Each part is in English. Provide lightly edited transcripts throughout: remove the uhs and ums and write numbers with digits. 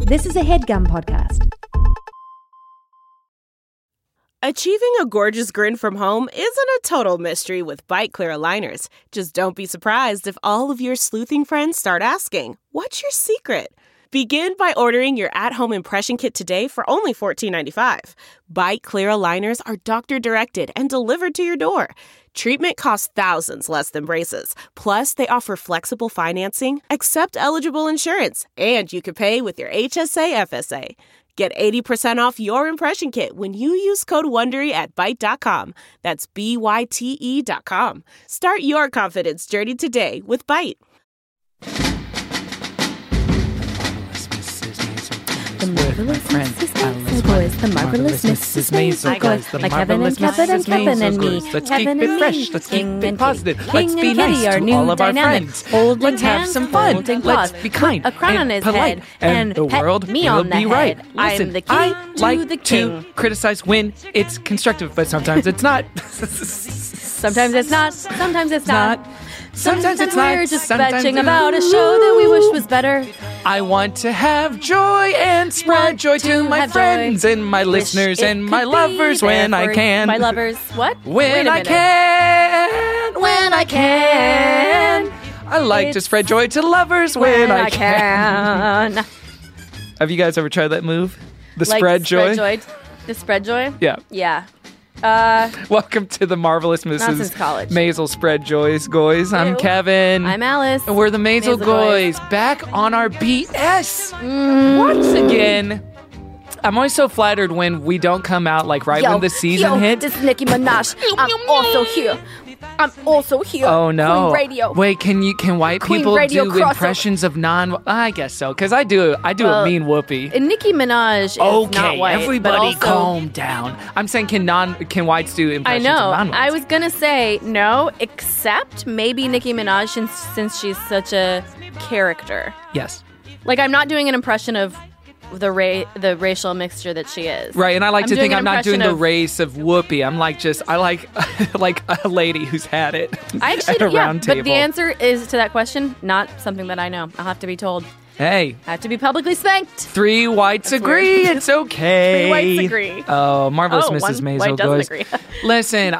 This is a HeadGum podcast. Achieving a gorgeous grin from home isn't a total mystery with Byte Clear aligners. Just don't be surprised if all of your sleuthing friends start asking, "What's your secret?" Begin by ordering your at-home impression kit today for only $14.95. Byte Clear aligners are doctor-directed and delivered to your door. Treatment costs thousands less than braces. Plus, they offer flexible financing, accept eligible insurance, and you can pay with your HSA FSA. Get 80% off your impression kit when you use code WONDERY at Byte.com. That's BYTE.com. Start your confidence journey today with Byte. The Marvelous Mrs. Maisel Boys. The Marvelous Mrs. Maisel Boys. Like Kevin and Kevin and Kevin and me. Let's Kevin keep it and fresh. me. Let's keep King it and positive. Kitty. Let's King be and nice Kitty, our to new all of our dynamic. friends. Holding Let's have hands, some fun. holding Let's claws. be kind Put a crown and on his polite, head and the pet world me will on the be right. head. Listen, I'm the key I to like the to king. criticize when it's constructive, but sometimes it's not. Sometimes it's not. Sometimes it's not. Sometimes it's not. We're just Sometimes bitching it's- about a show that we wish was better. I want to have joy and spread joy to my have friends joy. and my listeners Wish it and my could lovers be when there I for can. My lovers. What? Wait When a I minute. can. When I can. I like to It's spread joy to lovers when I can. can. Have you guys ever tried that move? The Like spread joy? The spread joy? Yeah. Yeah. Welcome to the Marvelous since Mrs. college. Maisel Spread Joys, goys. I'm Ew. Kevin. I'm Alice. And we're the Maisel Maisel Goys, back on our BS once again. I'm always so flattered when we don't come out like right when the season hits. This is Nicki Minaj. I'm also here. Oh no! Queen Radio. Wait, can white Queen people Radio do crossover. impressions of non? I guess so, because I do a mean whoopee. And Nicki Minaj is Okay, not white. but everybody also, calm down. I'm saying can whites do I impressions know. of non-whites? I was gonna say no, except maybe Nicki Minaj since she's such a character. Yes. Like I'm not doing an impression of the racial mixture that she is. Right, and I like to doing think an I'm not doing the impression of- race of whoopee. I'm like I like like a lady who's had it I at actually, a round table. but the answer is to that question not something that I know. I'll have to be told. Hey, I have to be publicly spanked. 3 whites agree. weird. It's okay. 3 whites agree. Oh, Marvelous Oh, Mrs. one Maisel white doesn't goes. agree. Listen,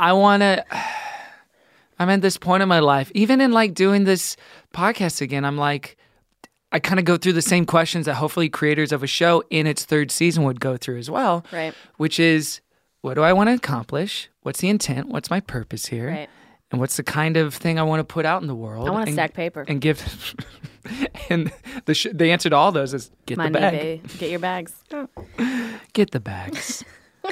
I'm at this point in my life, even in like doing this podcast again, I'm like, I kind of go through the same questions that hopefully creators of a show in its 3rd season would go through as well. Right. Which is, what do I want to accomplish? What's the intent? What's my purpose here? Right. And what's the kind of thing I want to put out in the world? I want to and- stack paper. And give. And the answer to all those is get Money, the bag. babe. Get your bags. Get the bags.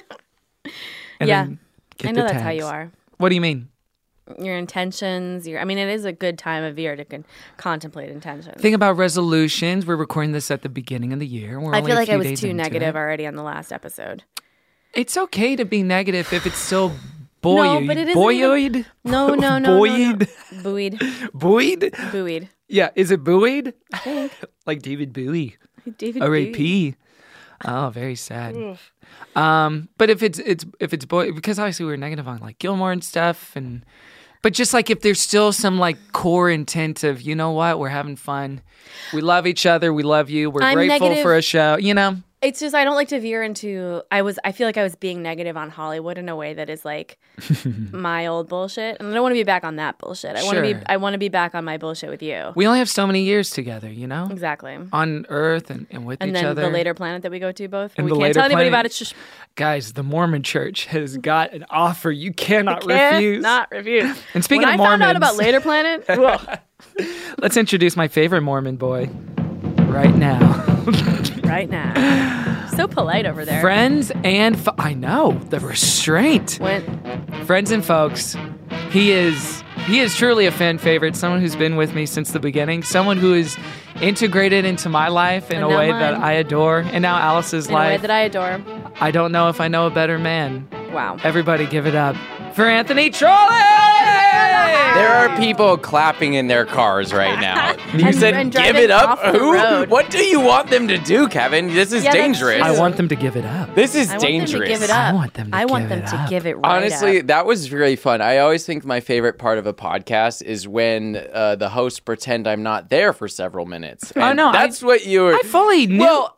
And Yeah. then get I know the that's how you tags. are. What do you mean? Your intentions. I mean, it is a good time of year to contemplate intentions. Think about resolutions. We're recording this at the beginning of the year. We're I only feel a like few I was days too into negative it. already on the last episode. It's okay to be negative if it's still buoyed. No, but it isn't buoyed? No. Buoyed? Buoyed. Buoyed? Buoyed. Yeah, is it buoyed? I think. Like David Bowie. David Bowie. R.A.P. Oh, very sad. But if it's buoyed, because obviously we were negative on like Gilmore and stuff, but just like if there's still some like core intent of, you know what, we're having fun, we love each other, we love you, we're I'm grateful negative. for a show, you know. It's just I don't like to veer into. I feel like I was being negative on Hollywood in a way that is like my old bullshit, and I don't want to be back on that bullshit. I want to be back on my bullshit with you. We only have so many years together, you know, Exactly. on Earth and with And each then other. the later planet that we go to both. And We the can't later tell anybody planet- about it. Shh. Guys, the Mormon Church has got an offer you cannot Can't refuse. Not refuse. And speaking when of I found out Mormons- about later planet, ugh, Let's introduce my favorite Mormon boy right now. right now, so polite over there. Friends and I know the restraint. Friends and folks, he is truly a fan favorite. Someone who's been with me since the beginning. Someone who is integrated into my life in And a now way that mine. I adore, and now Alice's in a way life. that I adore. I don't know if I know a better man. Wow. Everybody, give it up for Anthony Trolley. There are people clapping in their cars right now. You said, and give driving it up? off the Who? road. What do you want them to do, Kevin? This is Yeah, that's dangerous. true. I want them to give it up. This is I want them to dangerous. give it up. I want them to I want give them it to up. give it right Honestly, up. that was really fun. I always think my favorite part of a podcast is when the hosts pretend I'm not there for several minutes. Oh, And no, that's what you were. I fully knew. Well,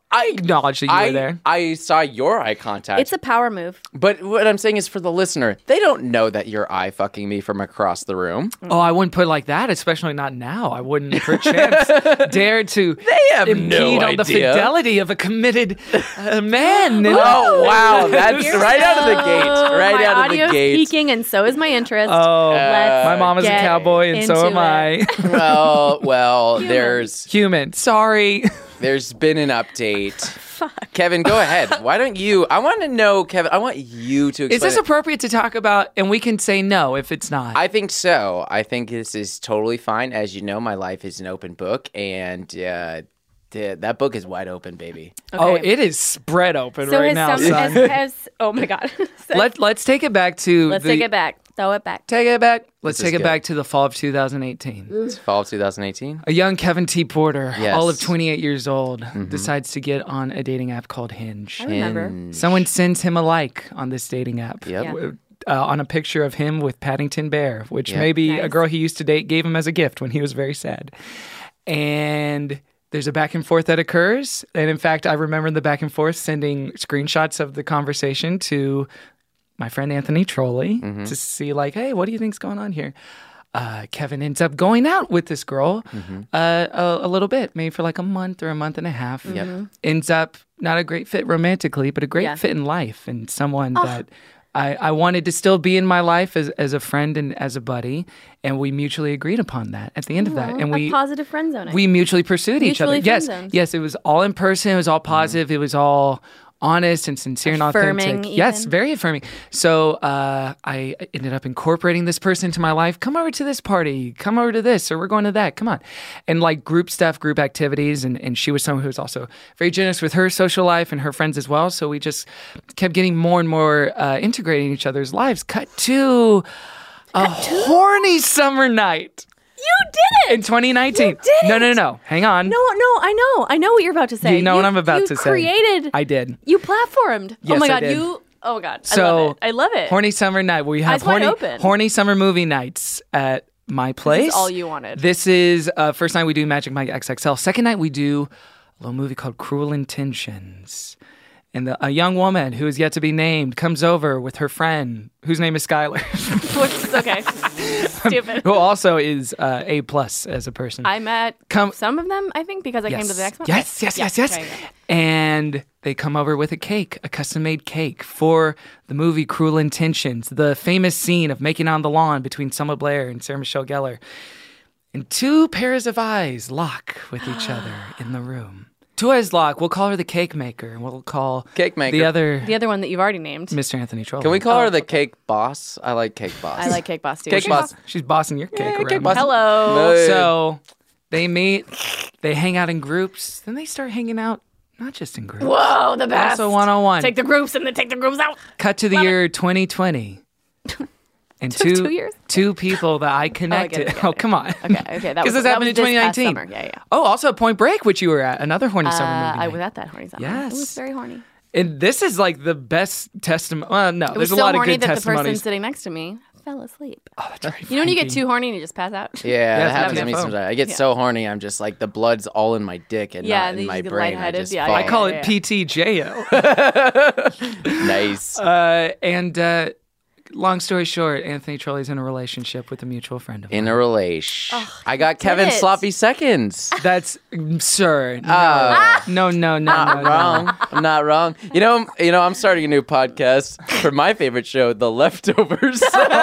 I acknowledge that you were there. I saw your eye contact. It's a power move. But what I'm saying is for the listener, they don't know that you're eye fucking me from across the room. Oh, I wouldn't put it like that, especially not now. I wouldn't perchance dare to impede on the fidelity of a committed man. Oh, wow. That's right out of the gate. Right out of the audio's gate. peaking, and so is my interest. Oh, Let's my mom is a get cowboy, and so am into I. Well, there's Human. Sorry. There's been an update. Fuck. Kevin, go ahead. Why don't you? I want to know, Kevin. I want you to explain. Is this appropriate to talk about? And we can say no if it's not. I think so. I think this is totally fine. As you know, my life is an open book, and that book is wide open, baby. Okay. Oh, it is spread open right now, son. Oh my God. Let's take it back to. Let's take it back. Throw it back. Take it back. Let's This is take it good. back to the fall of 2018. It's fall of 2018. A young Kevin T. Porter, Yes. all of 28 years old, decides to get on a dating app called Hinge. I remember. Hinge. Someone sends him a like on this dating app. Yep. Yeah. On a picture of him with Paddington Bear, which Yep. maybe a Nice. girl he used to date gave him as a gift when he was very sad. And there's a back and forth that occurs. And in fact, I remember the back and forth sending screenshots of the conversation to my friend Anthony Trolley to see, like, hey, what do you think's going on here? Kevin ends up going out with this girl a little bit, maybe for like a month or a month and a half. Yep. Ends up not a great fit romantically, but a great Yeah. fit in life, and someone that I wanted to still be in my life as a friend and as a buddy, and we mutually agreed upon that at the end of that. And a positive friend zone. we mutually pursued each other. Mutually Yes, friend-zoned. yes, it was all in person. It was all positive. It was all honest and sincere and Affirming, authentic. Yes, even. very affirming. So I ended up incorporating this person into my life. Come over to this party. Come over to this, or we're going to that. Come on. And like group stuff, group activities. And she was someone who was also very generous with her social life and her friends as well. So we just kept getting more and more integrating in each other's lives. Cut to a horny summer night. You did it! In 2019. You did it! No. Hang on. No, I know what you're about to say. You know what I'm about to say. You created. I did. You platformed. Yes, oh my I God, did. oh my God, So I love it. Horny summer night where we have Eyes wide open. horny summer movie nights at my place. This is all you wanted. This is first night we do Magic Mike XXL. Second night we do a little movie called Cruel Intentions. And a young woman who is yet to be named comes over with her friend, whose name is Skylar, Okay. Stupid. who also is A+ as a person. I met Come- some of them, I think, because I came to the next one. Yes. Okay. And they come over with a cake, a custom-made cake for the movie Cruel Intentions, the famous scene of making out on the lawn between Selma Blair and Sarah Michelle Gellar. And two pairs of eyes lock with each other in the room. Two eyes lock. We'll call her the cake maker, and we'll call Cake maker. the other The other one that you've already named. Mr. Anthony Troll. Can we call her the cake boss? I like cake boss. I like Cake Boss too. Cake boss. She's bossing your cake around. Cake boss. Hello. No. So they meet, they hang out in groups, then they start hanging out not just in groups. Whoa, the best. Also one-on-one. Take the groups and then take the groups out. Cut to the year 2020. And Took 2 years? two people that I connected. it. Oh, come on. Okay. That Because was this happened in this past 2019. summer. Yeah. Oh, also Point Break, which you were at. Another horny summer movie. I night. was at that horny summer. Yes. It was very horny. And this is like the best testimony. Well, no, It there's was a so lot of horny good that the person testimonies. sitting next to me fell asleep. Oh, that's right. You know when you get Frankie. too horny and you just pass out? Yeah, that it's happens to not me my sometimes. I get so horny, I'm just like the blood's all in my dick and Yeah, not in you my get brain. I lightheaded. just Yeah, fall. I call it Yeah. PTJO. Nice. And long story short, Anthony Trolley's in a relationship with a mutual friend of mine. In a relation. I got Kevin it. sloppy seconds. That's sir. No. Oh. No. Not wrong. I'm not wrong. You know, I'm starting a new podcast for my favorite show, The Leftovers.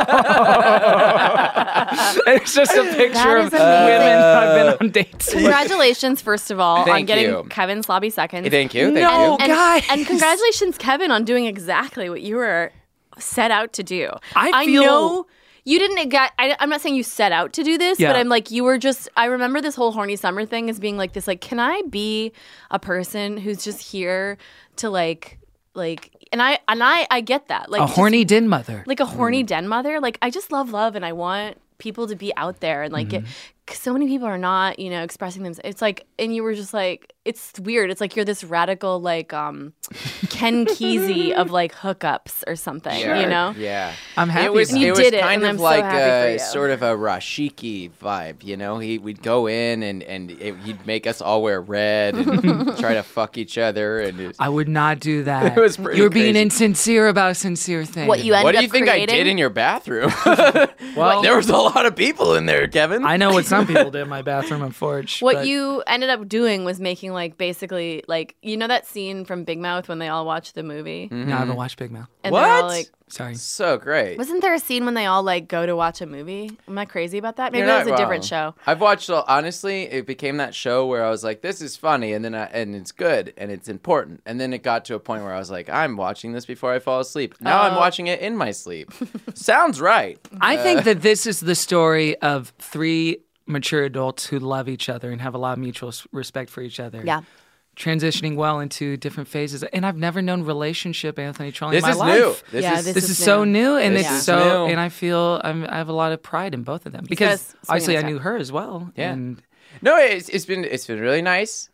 It's just a picture That of is amazing. women I've been on dates with. Congratulations, first of all, on Thank getting you. Kevin Slobby seconds. Thank you. Thank No. you. Guys. And congratulations, Kevin, on doing exactly what you were set out to do. I feel- know you didn't get. I'm not saying you set out to do this, Yeah. but I'm like you were just. I remember this whole horny summer thing as being like this. Like, can I be a person who's just here to like, and I get that. Like A just- horny den mother. like a horny den mother. Like I just love and I want people to be out there and like so many people are not, expressing themselves. It's like, and you were just like, it's weird. It's like you're this radical, like, Ken Kesey of like hookups or something, Yeah. I'm happy. It was did it, kind and of I'm so like happy for you. sort of a Rashiki vibe, We'd go in and he'd make us all wear red and try to fuck each other. And I would not do that. It was pretty You're being crazy. insincere about a sincere thing. What you ended What do up you think I creating? did in your bathroom? Well, there was a lot of people in there, Kevin. I know what some people did in my bathroom and Forge. What but you ended up doing was making like basically like that scene from Big Mouth when they all watch the movie No, I haven't watched Big Mouth. and they're all What? like, Sorry. So great. wasn't there a scene when they all like go to watch a movie? Am I crazy about that? Maybe You're that was not a different wrong. show. I've watched, honestly, it became that show where I was like, this is funny, and then and it's good, and it's important. And then it got to a point where I was like, I'm watching this before I fall asleep. Now I'm watching it in my sleep. Sounds right. I think that this is the story of 3 mature adults who love each other and have a lot of mutual respect for each other. Yeah. Transitioning well into different phases. And I've never known relationship, Anthony Trolley, This in my is life. new. Yeah, This is so new, and This it's is so, new. and I feel I have a lot of pride in both of them Because- because obviously I swing and knew her as well. Yeah. And No, it's been really nice.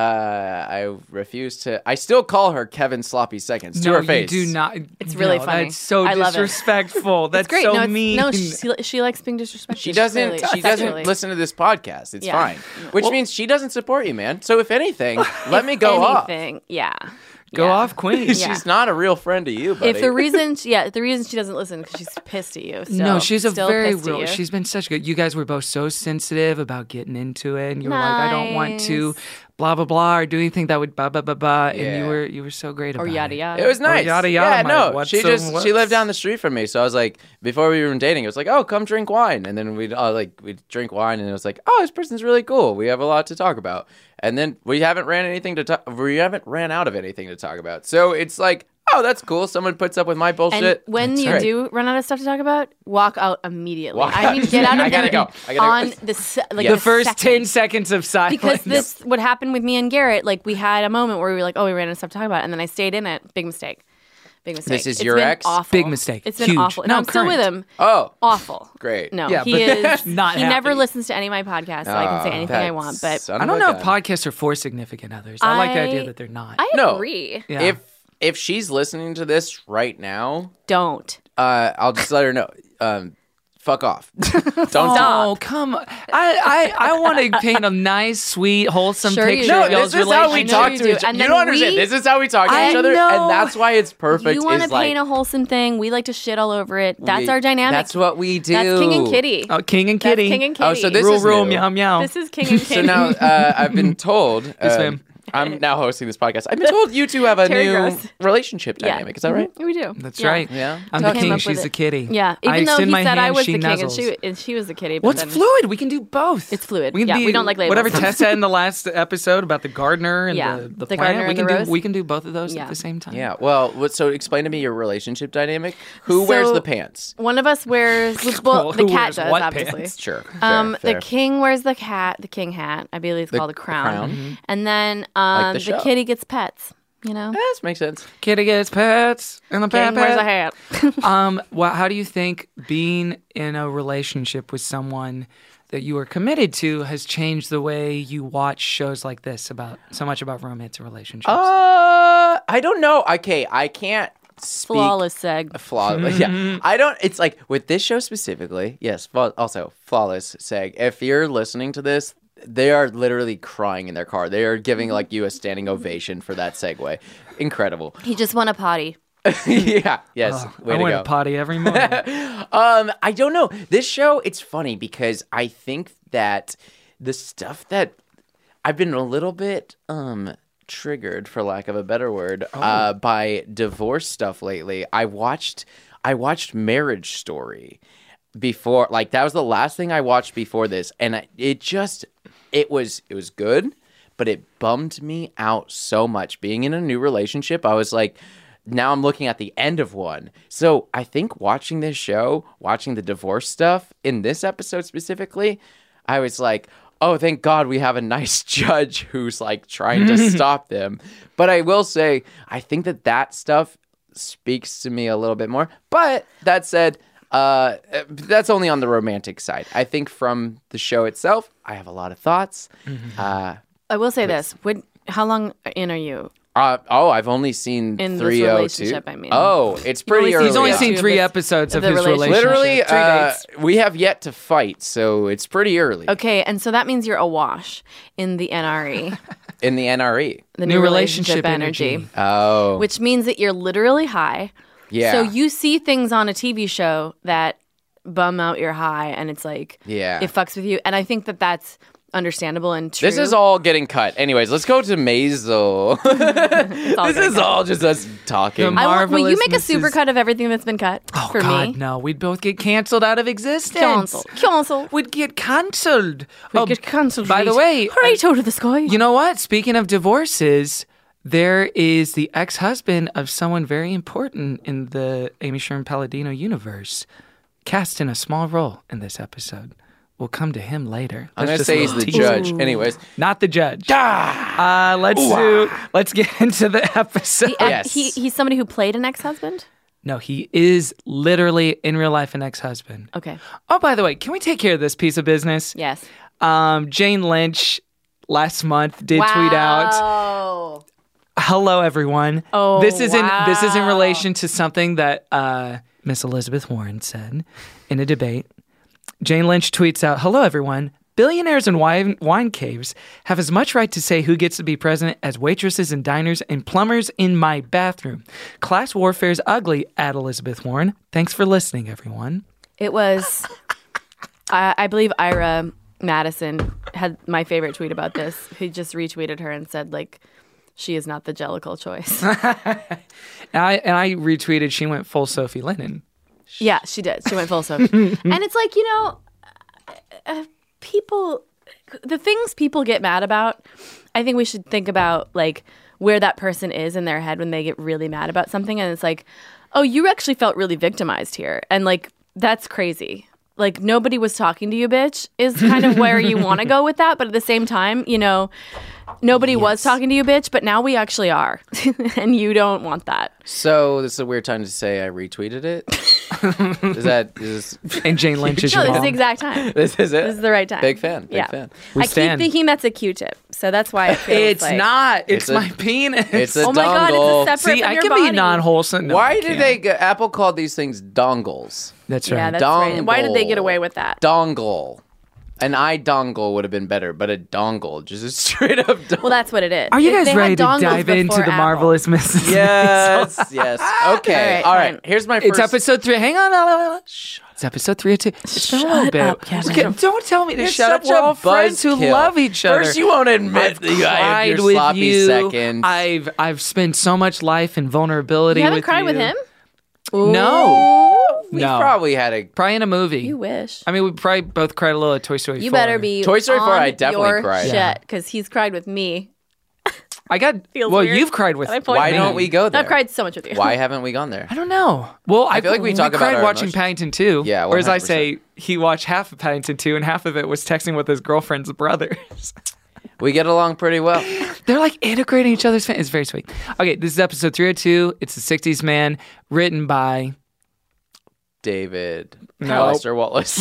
I refuse to. I still call her Kevin Sloppy Seconds to no, her face. you do not. It's really no, funny. That's so I love it. disrespectful. That's Great. so no, it's, mean. No, she likes being disrespectful. She doesn't. She doesn't listen to this podcast. It's fine, which means she doesn't support you, man. So if anything, let me go off. Anything, yeah. Go Yeah. off, Queen. She's not a real friend to you, buddy. If the reason she doesn't listen because she's pissed at you. Still, No, she's a still very pissed at real. you. She's been such good. You guys were both so sensitive about getting into it, and you were like, "I don't want to, Nice. blah blah blah," or do anything that would blah blah blah blah. And Yeah. you were so great about or yada it. yada. It was nice. yada, yada, Yeah, my no. what's She some just she whats. lived down the street from me, so I was like, before we were dating, it was like, oh, come drink wine, and then we'd drink wine, and it was like, oh, this person's really cool. We have a lot to talk about, and then we haven't ran out of anything to talk about. So it's like, oh, that's cool. Someone puts up with my bullshit. And when That's you great. do run out of stuff to talk about, walk out immediately. Walk I mean, get out of I gotta there go. I gotta on go. the The first second. 10 seconds of silence. Because this, what happened with me and Garrett, like we had a moment where we were like, oh, we ran out of stuff to talk about, and then I stayed in it. Big mistake. Big mistake. This is It's your been ex? Awful. Big mistake. It's been Huge. awful. And No, I'm still with current. him. Oh, Awful. great. No, Yeah, he but is not He never happy. listens to any of my podcasts, so I can say anything I want. But I don't know if podcasts are for significant others. I like the idea that they're not. I No. agree. Yeah. If she's listening to this right now, Don't. I'll just let her know. Fuck off. Don't Stop. Oh, come on. I want to paint a nice, sweet, wholesome Sure you picture do. No, of y'all's this is how we relationship. talk you to do. each other. And You then don't understand. we- This is how we talk to I each other, know. and that's why it's perfect. You want to is like, paint a wholesome thing. We like to shit all over it. That's we- our dynamic. That's what we do. That's King and Kitty. Oh, King and That's Kitty. King and Kitty. Oh, so this Rule, is rule, new. meow, meow. This is King and Kitty. So now I've been told. ma'am. I'm now hosting this podcast. I've been told you two have a Terry new Gross. relationship Yeah. dynamic. Is that right? We do. That's Yeah. right. Yeah. I'm Talk the him king. up with She's it. the kitty. Yeah, I even though extend he my said I hand, was she the king nuzzles. and she was the kitty. But Well, it's then, fluid. We can do both. It's fluid. We can Yeah, be, we don't like labels. Whatever Tess said in the last episode about the gardener and Yeah, the the plant, gardener we and can the do rose. we can do both of those Yeah. at the same time. Yeah. Well, so explain to me your relationship dynamic. Who wears So- the pants? One of us wears well, the Who cat wears does what obviously. pants? Sure. Fair, The fair. king wears the king hat. I believe it's called a crown. crown. Mhm. And then Like the the show. kitty gets pets. You know, This makes sense. Kitty gets pets and the king pet wears a pet. hat. Well, how do you think being in a relationship with someone that you are committed to has changed the way you watch shows like this about so much about romance and relationships? I don't know. Okay, I can't speak. Flawless seg. Flawless. Yeah. I don't. It's like with this show specifically. Yes. Also, flawless seg. If you're listening to this, they are literally crying in their car. They are giving like you a standing ovation for that segue. Incredible. He just won a potty. Yeah. Yes. Way I to went go. to potty every morning. I don't know. This show, it's funny because I think that the stuff that I've been a little bit triggered, for lack of a better word, by divorce stuff lately. I watched Marriage Story before, like that was the last thing I watched before this, and it was good, but it bummed me out so much. Being in a new relationship, I was like, now I'm looking at the end of one. So I think watching this show, watching the divorce stuff in this episode specifically, I was like, oh, thank God we have a nice judge who's like trying to stop them. But I will say, I think that stuff speaks to me a little bit more. But that said, That's only on the romantic side. I think from the show itself, I have a lot of thoughts. I will say this. How long in are you? I've only seen In this 302. relationship, I mean. Oh, it's pretty early. He's only Yeah. seen 3 episodes of the his relationship. relationship. Literally, 3 dates. we have yet to fight, so it's pretty early Okay, and so that means you're awash in the NRE, in the NRE. the New relationship energy. Oh, which means that you're literally high. yeah. So you see things on a TV show that bum out your high, and it's like, Yeah. it fucks with you. And I think that that's understandable and true. This is all getting cut. Anyways, let's go to Maisel. It's all This gonna is cut. all just us talking. The Will you Marvelous make a Mrs. supercut of everything that's been cut Oh, for God, me? no. We'd both get canceled out of existence. Cancel. We'd get canceled. We get cancelled. By the way, right out of the sky. you know what? Speaking of divorces, there is the ex-husband of someone very important in the Amy Sherman Palladino universe, cast in a small role in this episode. We'll come to him later. I'm That's gonna just say a he's the little teaser. judge. Anyways, Not the judge. Let's get into the episode. Yes. He's somebody who played an ex-husband? No, he is literally in real life an ex-husband. Okay. Oh, by the way, can we take care of this piece of business? Yes. Jane Lynch last month did tweet out, Wow. "Hello, everyone." Oh, this is in wow. relation to something that Miss Elizabeth Warren said in a debate. Jane Lynch tweets out, "Hello, everyone. Billionaires and wine caves have as much right to say who gets to be president as waitresses in diners and plumbers in my bathroom. Class warfare is ugly," at Elizabeth Warren. Thanks for listening, everyone. It was, I believe Ira Madison had my favorite tweet about this. He just retweeted her and said, like, she is not the Jellicle choice. And I retweeted, she went full Sophie Lennon. Yeah, she did. She went full Sophie. And it's like, you know, people, the things people get mad about, I think we should think about, like, where that person is in their head when they get really mad about something. And it's like, oh, you actually felt really victimized here. And, like, that's crazy. Like, nobody was talking to you, bitch, is kind of where you want to go with that. But at the same time, you know, nobody was talking to you, bitch, but now we actually are. And you don't want that. so this is a weird time to say I retweeted it. Is And Jane Lynch is No, your this is the mom. exact time. this is it? This is the right time. Big fan. Big Yeah. fan. We I stand. keep thinking that's a Q-tip. So that's why it feels It's like... not. It's It's a- my penis. It's a Oh my God, dongle. it's a separate See, from I your can body. be non-wholesome. No, I Why did can't. Apple called these things dongles? That's Yeah, right. that's right. And why did they get away with that? Dongle. An dongle would have been better, but a dongle, just a straight up dongle. Well, that's what it is. Are you They guys had ready to dongles dive into before the Apple. Marvelous Mrs. Yes, yes. Okay, All all right, right. fine. Here's my first. It's episode 3. Hang on. Shh. It's episode 302. It's been a little Shut bit. up, Kevin. Okay, don't tell me to You're shut up. such We're a all friends who buzzkill. love each other. First, you won't admit that you cried have your with sloppy you. seconds. I've spent so much life and vulnerability You haven't with cried you. with him? No. we No. probably had a Probably in a movie. You wish. I mean, we probably both cried a little at Toy Story 4. You better be Toy Story 4, on I definitely your cried. shit, Yeah. because he's cried with me. I got. Feels well, weird. you've cried with. I point Why me. don't we go there? I've cried so much with you. Why haven't we gone there? I don't know. Well, I feel like we talk about cried our watching emotions. Paddington 2. Yeah, Whereas I 100%. say he watched half of Paddington 2 and half of it was texting with his girlfriend's brothers. We get along pretty well. They're like integrating each other's. It's very sweet. Okay, this is episode 302. It's the 60s Man, written by. David No. Alistair Wallace.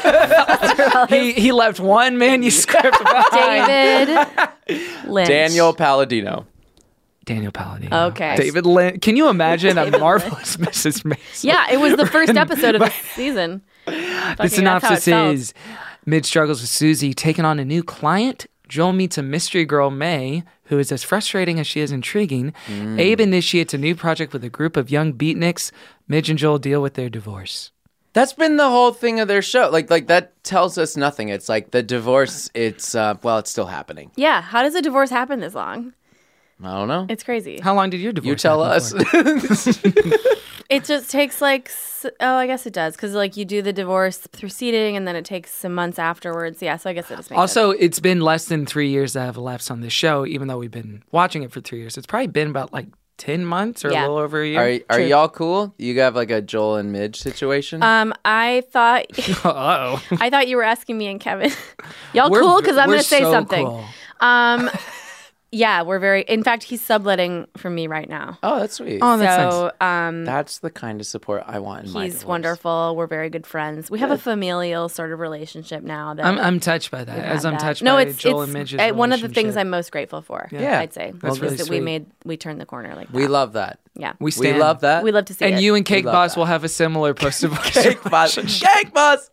He left one manuscript behind. David Lynch. Daniel Palladino. Daniel Palladino. Okay. David Lynch. Can you imagine a David marvelous Mrs. Maisel? Yeah, it was the first episode of the season. The synopsis is Mid struggles with Susie, taking on a new client. Joel meets a mystery girl, May, who is as frustrating as she is intriguing. Abe initiates a new project with a group of young beatniks. Midge and Joel deal with their divorce. That's been the whole thing of their show. Like that tells us nothing. It's like the divorce. It's it's still happening. Yeah, how does a divorce happen this long? I don't know. It's crazy. How long did your divorce You tell happen us. for? It just takes I guess it does, because like you do the divorce proceeding and then it takes some months afterwards. Yeah, so I guess it just makes Also, it's been less than 3 years that have elapsed on this show, even though we've been watching it for 3 years. It's probably been about like 10 months or Yeah. a little over a year. Are y'all cool? You have like a Joel and Midge situation? I thought Uh-oh. I thought you were asking me and Kevin. Y'all We're- cool? Because I'm we're going to say so something. cool. Yeah, we're very. In fact, he's subletting from me right now. Oh, that's sweet. Oh, that's So That's the kind of support I want in my he's divorce. wonderful. We're very good friends. We have a familial sort of relationship now. That I'm touched by that. we've As had I'm that. touched No, by it's Joel and Midge's one of the things relationship. I'm most grateful for. Yeah. I'd say. That's Is really that sweet. we turned the corner like that. We love that. Yeah. We We stand. love that. We love to see And it. you and Cake love Boss that. will have a similar post-divorce. Cake Boss. Cake Boss.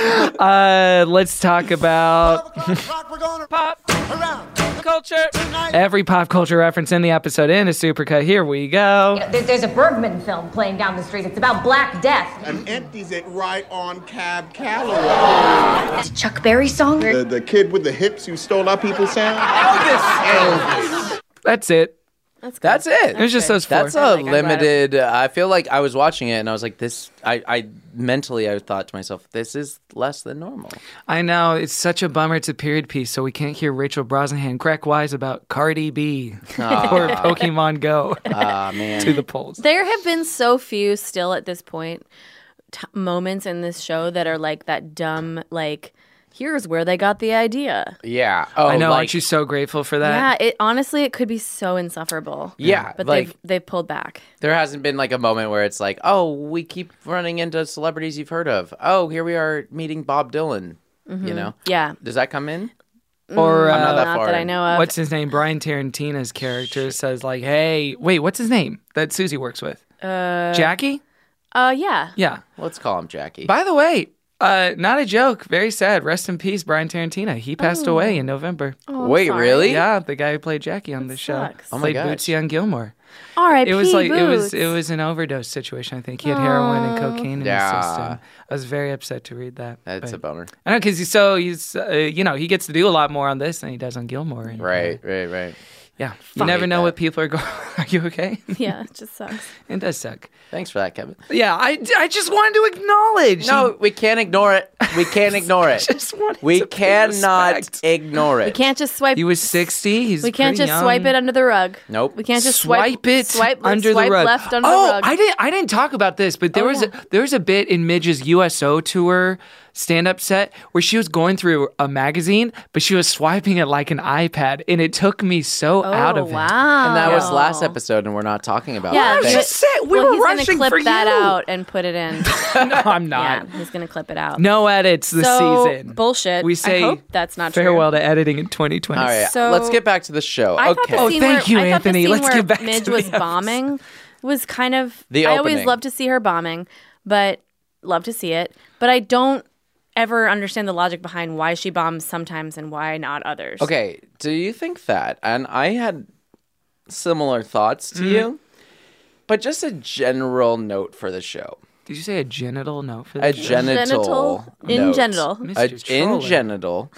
Let's talk about pop culture. Every pop culture reference in the episode in a supercut. Here we go. There's a Bergman film playing down the street. It's about Black Death. And empties it right on Cab Calloway. It's a Chuck Berry song. The kid with the hips who stole our people's sound. Elvis. That's it. That's it. It was just those four. That's a limited. I feel like I was watching it and I was like, this. I mentally I thought to myself, this is less than normal. I know. It's such a bummer. It's a period piece, so we can't hear Rachel Brosnahan crack wise about Cardi B or Pokemon Go Ah man. to the polls. There have been so few still at this point moments in this show that are like that dumb, like, here's where they got the idea. Yeah. Oh, I know. like, Aren't you so grateful for that? Yeah, honestly, it could be so insufferable. Yeah, But like- they've pulled back. There hasn't been like a moment where it's like, oh, we keep running into celebrities you've heard of. Oh, here we are meeting Bob Dylan. You know? Yeah. Does that come in? Or I'm not that Not far that I in. know of. what's his name? Brian Tarantino's character says like, "Hey, wait, what's his name that Susie works with? Jackie? Yeah. Yeah. Let's call him Jackie. By the way, not a joke. Very sad. Rest in peace, Brian Tarantino. He passed away in November. Wait, sorry. really? Yeah, the guy who played Jackie on the show. sucks. Oh my Played gosh. Bootsy on Gilmore. R.I.P. It was like Boots. it was an overdose situation. I think he had heroin and cocaine in Yeah. his system. I was very upset to read that. That's a but- bummer. I know because he's he gets to do a lot more on this than he does on Gilmore. And, Right. Yeah. You never hate know that. what people are going. Are you okay? Yeah, it just sucks. It does suck. Thanks for that, Kevin. Yeah, I just wanted to acknowledge. No, we can't ignore it. We can't ignore it. just wanted We to pay cannot respect. ignore it. We can't just swipe. He was 60. He's we can't pretty just swipe young. it under the rug. Nope. We can't just swipe it swipe under swipe the rug. left under oh, the rug. I didn't talk about this, but there was a bit in Midge's USO tour stand-up set where she was going through a magazine, but she was swiping it like an iPad, and it took me so out of it. Wow. And that was last episode, and we're not talking about Yeah, it. I just said we well, were he's rushing gonna clip for that you. out and put it in. No, I'm Yeah, not. he's gonna clip it out. No edits this so, season. Bullshit. We say I hope that's not farewell true. to editing in 2020. All right, So- let's get back to the show. I thought okay. the scene thank where, you, I thought the Anthony. scene Let's where get back to Midge the was episode. bombing was kind of. The I always opening. love to see her bombing, but love to see it. But I don't ever understand the logic behind why she bombs sometimes and why not others. Okay, do you think that? And I had similar thoughts to you, but just a general note for the show. Did you say a genital note for A the genital In note. genital. Mr. In Troller. genital.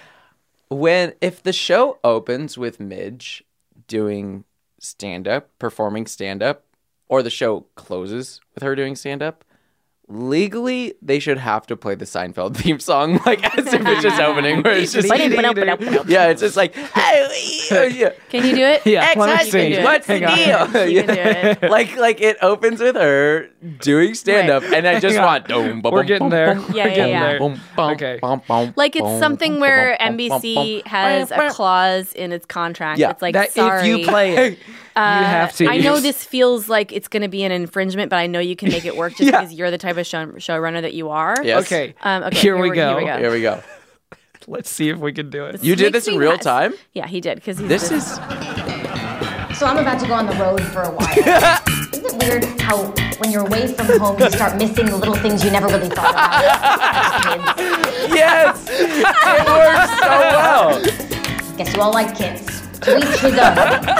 If the show opens with Midge doing stand-up, performing stand-up, or the show closes with her doing stand-up, legally they should have to play the Seinfeld theme song like as if it's just opening, where it's just yeah, it's just like yeah. Can you do it? Yeah, let me Ex-husband, see. what's the Hang on. deal? You can do it. Like it opens with her doing stand-up, and I just Hang on. want dum, bum, We're bum, getting bum, there. bum, Yeah, We're yeah, getting yeah. there. bum, bum, Okay. bum, bum, Like it's bum, something bum, where bum, bum, NBC bum, has bum, a bum. clause in its contract Yeah, that's like, That sorry, if you play it, you have to. I know this feels like it's going to be an infringement, but I know you can make it work just Yeah. because you're the type of showrunner that you are. Yes. Okay. Okay. Here we go. Here we go. Let's see if we can do it. You did Makes this in me real nuts. time? Yeah, he did because This is So I'm about to go on the road for a while. Isn't it weird how when you're away from home, you start missing the little things you never really thought about? Kids. yes. It works so well. Guess you all like kids. To each his own.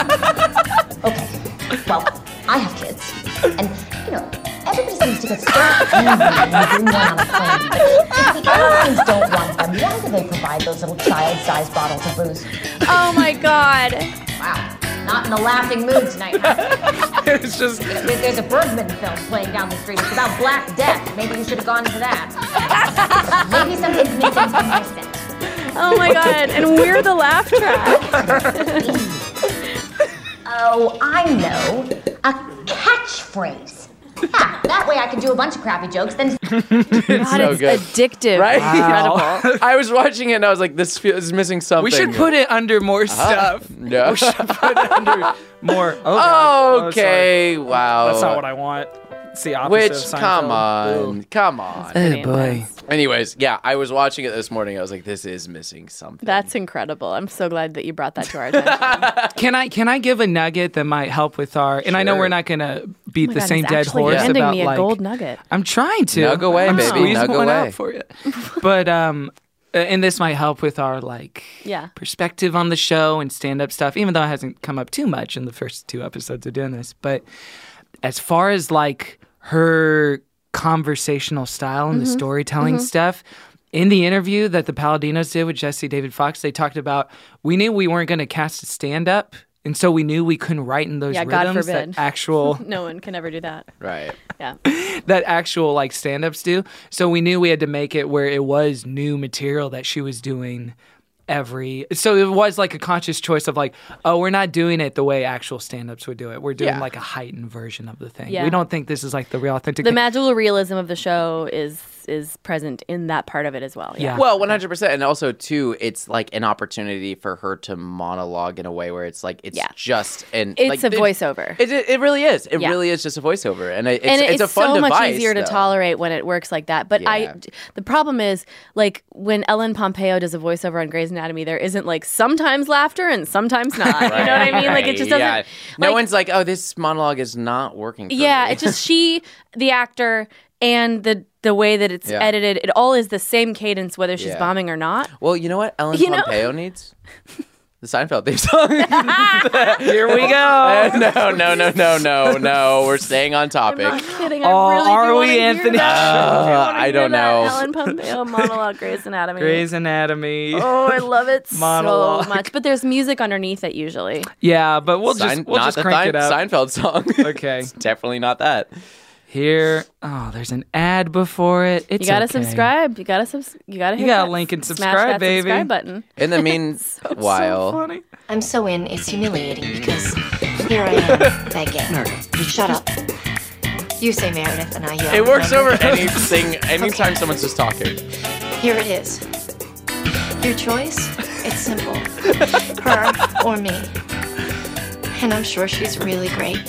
Okay. Well, I have kids. And, you know, everybody seems to get so angry when you bring one on a plane. But if the airlines don't want them, why do they provide those little child-sized bottles of booze? Oh my god. Wow. Not in a laughing mood tonight, huh? It's just There's a Bergman film playing down the street. It's about Black Death. Maybe you should have gone to that. Maybe something's missing from my set. Oh my god. And we're the laugh track. Oh, I know. A catchphrase. Yeah, That way I can do a bunch of crappy jokes, then God, so it's good. addictive. Right? Incredible. I was watching it and I was like, this is missing something. We should put it under more stuff. Yeah. We should put it under more. Oh, God. Oh, Okay, wow. That's not what I want. It's the opposite Which, of Seinfeld. come on. Pretty boy. intense. Anyways, yeah, I was watching it this morning. I was like, this is missing something. That's incredible. I'm so glad that you brought that to our attention. Can I give a nugget that might help with our? And I know Sure. we're not gonna beat Oh my the God, same he's dead actually horse handing about me a like. gold nugget. I'm trying to. Nug away, I'm baby, squeezing nug one away. out for you. But and this might help with our like Yeah. perspective on the show and stand up stuff. Even though it hasn't come up too much in the first 2 episodes of doing this, but as far as like her conversational style and the storytelling stuff. In the interview that the Paladinos did with Jesse David Fox, they talked about we knew we weren't going to cast a stand-up, and so we knew we couldn't write in those Yeah, God rhythms forbid. that actual No one can ever do that. right. Yeah. that actual like stand-ups do. So we knew we had to make it where it was new material that she was doing so it was like a conscious choice of like, oh, we're not doing it the way actual stand-ups would do it. We're doing Yeah. like a heightened version of the thing. Yeah. We don't think this is like the real authentic The thing. magical realism of the show is present in that part of it as well. Yeah. Well, 100%. And also, too, it's like an opportunity for her to monologue in a way where it's like, it's Yeah. just an. It's like, a voiceover. It really is. It Yeah. really is just a voiceover. And it's, And it's a fun so device. much easier to though. tolerate when it works like that. But Yeah. the problem is, like, when Ellen Pompeo does a voiceover on Grey's Anatomy, there isn't like sometimes laughter and sometimes not. You know what I mean? Like, it just doesn't. Yeah. No like- one's like, oh, this monologue is not working for Yeah, me. it's just the actor, and the way that it's Yeah. edited. It all is the same cadence, whether she's Yeah. bombing or not. Well, you know what Ellen You know- Pompeo needs? The Seinfeld theme song. Here we go. No. We're staying on topic. I'm not kidding. Oh, I really are do we, wanna hear Anthony? that. I don't know. Ellen Pompeo monologue, Grey's Anatomy. Grey's Anatomy. Oh, I love it Monologue. so much. But there's music underneath it usually. Yeah, but we'll Sein- just not the crank it up. Seinfeld song. Okay. It's definitely not that. Here, there's an ad before it. It's You gotta okay. subscribe. You gotta hit gotta that- link and smash subscribe, that baby. subscribe button. In the meanwhile, Funny. I'm so in, it's humiliating because here I am begging. Shut up. You say Meredith and I yell. it works remember? over anything. Anytime Okay. someone's just talking. Here it is. Your choice? It's simple. Her or me. And I'm sure she's really great.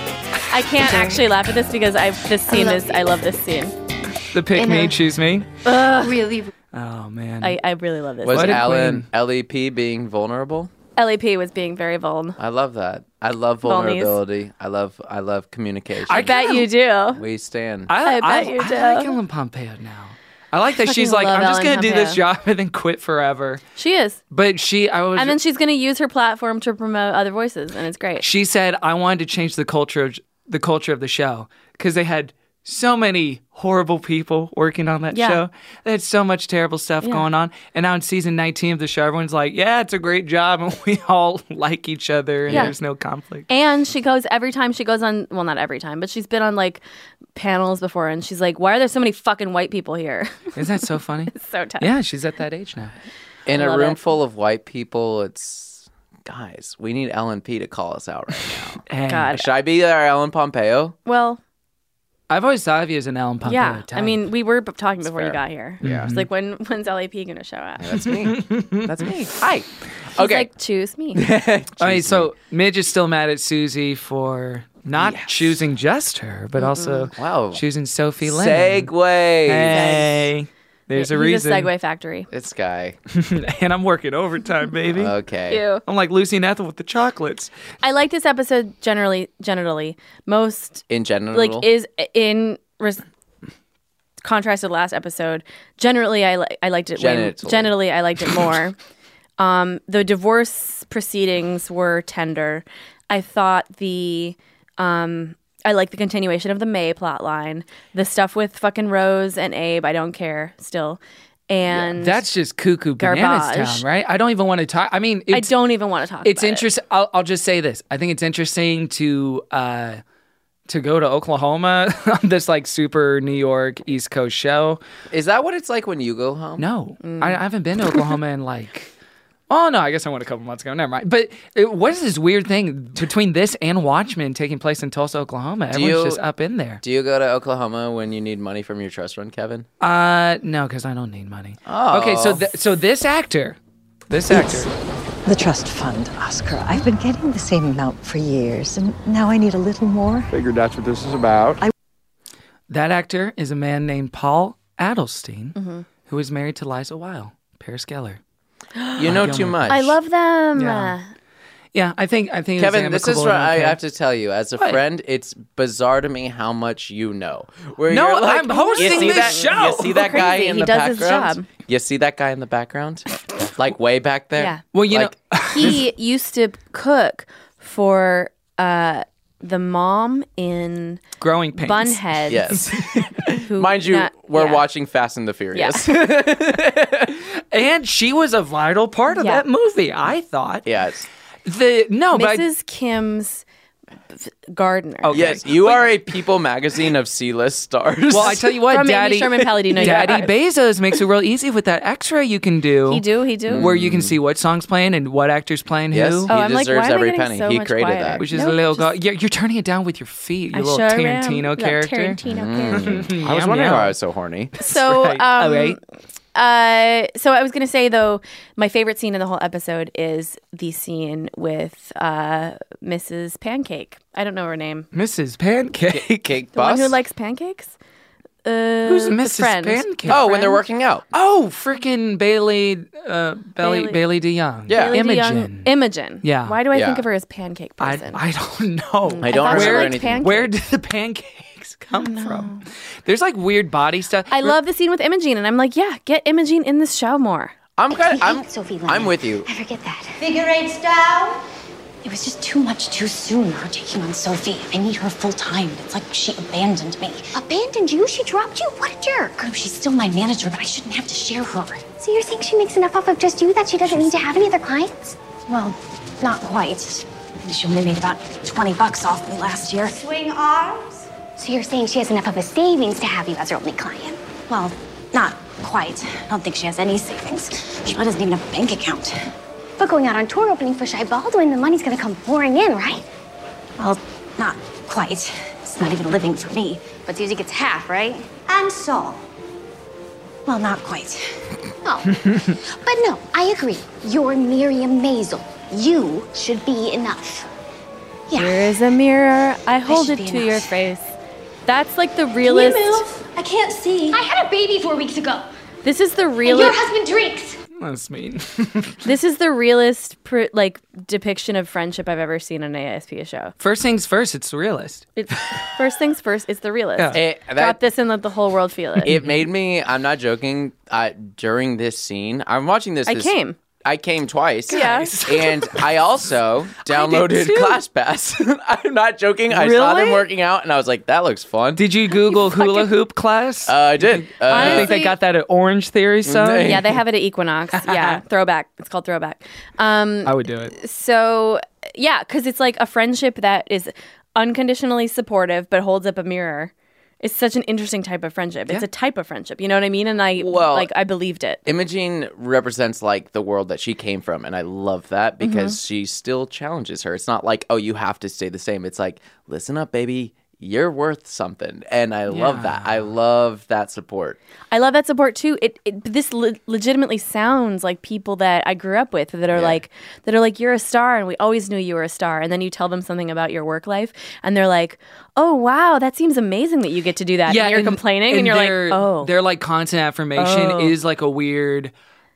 I can't Okay. actually laugh at this because this scene love is. you. I love this scene. The pick In me, a- choose me. Really. Oh man. I really love this. Was What a Alan queen. LEP being vulnerable? LEP was being very vulnerable. I love that. I love Vulnies. vulnerability. I love communication. I bet you do. we stand. I bet you do. I like Ellen Pompeo now. I like that she's fucking like, love I'm just Ellen gonna do this Pompeo. job and then quit forever. She is. But And then she's going to use her platform to promote other voices, and it's great. she said, I wanted to change the culture of the show because they had so many horrible people working on that Yeah. show. They had so much terrible stuff going on. And now in season 19 of the show, everyone's like, yeah, it's a great job. And we all like each other and Yeah. there's no conflict. And she goes every time she goes on, well, not every time, but she's been on like panels before, and she's like, why are there so many fucking white people here? Isn't that so funny? It's so tough. Yeah, she's at that age now. In I a love room it. full of white people, it's guys. We need Ellen P to call us out right now. Hey, God. Should I be our Ellen Pompeo? Well, I've always thought of you as an Ellen Pompeo yeah. type. I mean, we were talking before you fair. got here. Yeah. It's like, when's LAP going to show up? That's me. That's me. Hi. She's Okay. like, choose me. all right, so Midge is still mad at Susie for not choosing just her, but also Wow. choosing Sophie Lennon. Segue. Hey, there's a He's reason. a Segway factory. This guy. And I'm working overtime, baby. Okay. Ew. I'm like Lucy and Ethel with the chocolates. I like this episode generally. Most In general. like is in contrast to the last episode. Generally, I liked it. Genitally. I liked it more. The divorce proceedings were tender. I thought I like the continuation of the May plot line. The stuff with fucking Rose and Abe, I don't care still. And That's just cuckoo bananas Garbage. town, right? I don't even want to talk. I mean, I it's, don't even want to talk it's about interesting. I'll just say this. I think it's interesting to go to Oklahoma on this like super New York East Coast show. Is that what it's like when you go home? No, Mm. I haven't been to Oklahoma in like Oh, no, I guess I went a couple months ago. Never mind. But what is this weird thing between this and Watchmen taking place in Tulsa, Oklahoma? Everyone's just up in there. Do you go to Oklahoma when you need money from your trust fund, Kevin? No, because I don't need money. Oh. Okay, so this actor. The trust fund, Oscar. I've been getting the same amount for years, and now I need a little more. Figured that's what this is about. That actor is a man named Paul Adelstein, who is married to Liza Weil, Paris Geller. You know too much. I love them. Yeah, I think it's Kevin, this is amicable what and I okay. have to tell you. As a friend, it's bizarre to me how much you know. Where No, you're like, I'm hosting you see this that, show. You see that guy Crazy. in He the does his background? job. You see that guy in the background? Like way back there? Yeah. Well, you Like- know, He used to cook for the mom in growing pains. Bunheads. Yes. Who, Mind you, we're yeah. watching Fast and the Furious. And she was a vital part of Yeah. that movie, I thought. Yes. Mrs. Kim's Gardner. Okay. Yes, you are a People magazine of C-list stars. Well, I tell you what, From Amy Daddy Sherman Palladino. Daddy Bezos makes it real easy with that X-ray you can do. He do. Where you can see what song's playing and what actor's playing Yes. who. He I'm like, deserves why am I every getting penny. so He much created quieter? that. Which is No, a little... just- You're turning it down with your feet. You I little sure Tarantino am. That character. Tarantino character. I was wondering why I was so horny. So, Right. All right. so I was going to say, though, my favorite scene in the whole episode is the scene with Mrs. Pancake. I don't know her name. Mrs. Pancake. Cake The boss? one who likes pancakes? Who's the Mrs. friend. Pancake? Oh, when they're friend? working out. Oh, freaking Bailey DeYoung. Yeah. Bailey Imogen. DeYoung. Imogen. Yeah. Why do I Yeah. think of her as pancake person? I don't know. I don't thought she remember liked anything. pancakes. Where did the pancakes come from? There's like weird body stuff. I love the scene with Imogene, and I'm like, yeah, get Imogene in this show more. Sophie Lemon. I'm with you. I forget that. Figure eight style. It was just too much too soon, her taking on Sophie. I need her full time. It's like she abandoned me. Abandoned you? She dropped you? What a jerk. No, she's still my manager, but I shouldn't have to share her. So you're saying she makes enough off of just you that she doesn't need to have any other clients? Well, not quite. She only made about $20 off me last year. Swing arms? So you're saying she has enough of a savings to have you as her only client? Well, not quite. I don't think she has any savings. She doesn't even have a bank account. But going out on tour opening for Shy Baldwin, the money's gonna come pouring in, right? Well, not quite. It's not even a living for me. But Susie gets half, right? And so? Well, not quite. Oh. But no, I agree. You're Miriam Maisel. You should be enough. Here is a mirror. I hold should it be to your enough. face. That's like the realist. I can't see. I had a baby 4 weeks ago. This is the And your realist. husband drinks. That's mean. This is the realist depiction of friendship I've ever seen on an ASP show. First things first, it's the realist. First things first, it's the realist. Yeah. Drop this and let the whole world feel it. It made me, I'm not joking, during this scene, I'm watching this. I came twice. Yeah. And I also downloaded too. ClassPass. I'm not joking. I saw them Really? working out and I was like, that looks fun. Did you Google hula hoop class? I did. I think they Honestly- got that at Orange Theory, so Yeah, they have it at Equinox. Yeah, Throwback. It's called Throwback. I would do it. So, yeah, because it's like a friendship that is unconditionally supportive but holds up a mirror. It's such an interesting type of friendship. It's a type of friendship. You know what I mean? And I believed it. Imogen represents like the world that she came from, and I love that because she still challenges her. It's not like, oh, you have to stay the same. It's like, listen up, baby, you're worth something, and I love that. I love that support. I love that support too. This legitimately sounds like people that I grew up with that are like you're a star and we always knew you were a star. And then you tell them something about your work life and they're like, oh wow, that seems amazing that you get to do that. Yeah, and you're complaining and you're like, oh, their like constant affirmation is like a weird.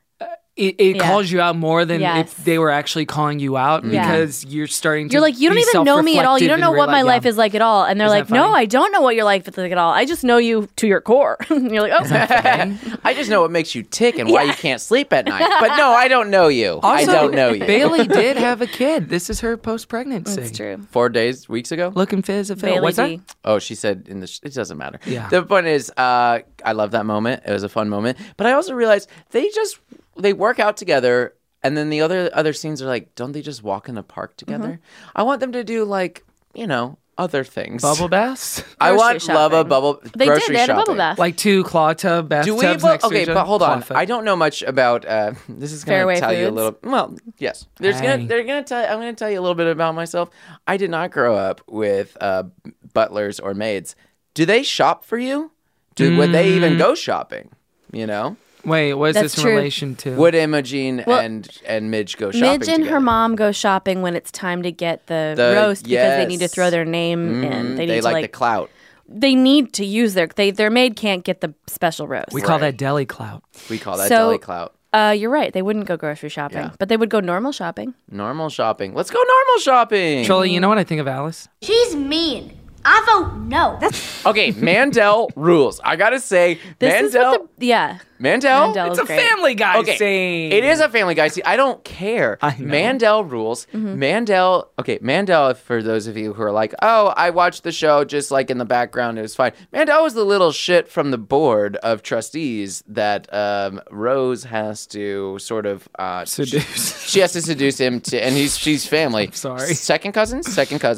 It calls you out more than Yes. if they were actually calling you out because you're starting to. you're like, you don't be even know me at all. You self-reflective don't know and what my realize- life is like at all. And they're Isn't like, that no, funny? I don't know what your life is like at all. I just know you to your core. And you're like, oh, I just know what makes you tick and why you can't sleep at night. But no, I don't know you. I Also, don't know you. Bailey did have a kid. This is her post-pregnancy. it's true. 4 weeks ago? Looking fit as a fiddle. Bailey What's D. that? Oh, she said in the. It doesn't matter. Yeah. The point is, I love that moment. It was a fun moment. But I also realized they work out together, and then the other scenes are like, don't they just walk in the park together? I want them to do like, other things. Bubble baths? I want Grocery love a shopping. bubble They grocery did. They had a shopping. bubble bath. Like 2 claw tub bathtubs next to okay, each other? but hold on. Claw tub. I don't know much about. This is going Fairway to tell you a Foods? little. Well, yes. Hey. I'm going to tell you a little bit about myself. I did not grow up with butlers or maids. Do they shop for you? Would they even go shopping? You know. Wait, what is That's this in true. relation to? Would Imogene Well, and Midge go shopping Midge and together? her mom go shopping when it's time to get the roast because they need to throw their name in. They need to like the clout. They need to use their maid can't get the special roast. we call that deli clout. We call that So- deli clout. You're right. They wouldn't go grocery shopping, Yeah. but they would go normal shopping. Normal shopping. Let's go normal shopping. Trolley, you know what I think of Alice? She's mean. I vote no. Okay, Mandel rules. I gotta say, This is what Mandel. Mandel It's is a great. Family Guy Okay, scene. it is a Family Guy scene. I don't care. I know. Mandel rules. Mm-hmm. Mandel, for those of you who are like, oh, I watched the show just like in the background, it was fine. Mandel was the little shit from the board of trustees that Rose has to sort of Seduce. She has to seduce him to, and she's family. sorry. Second cousins,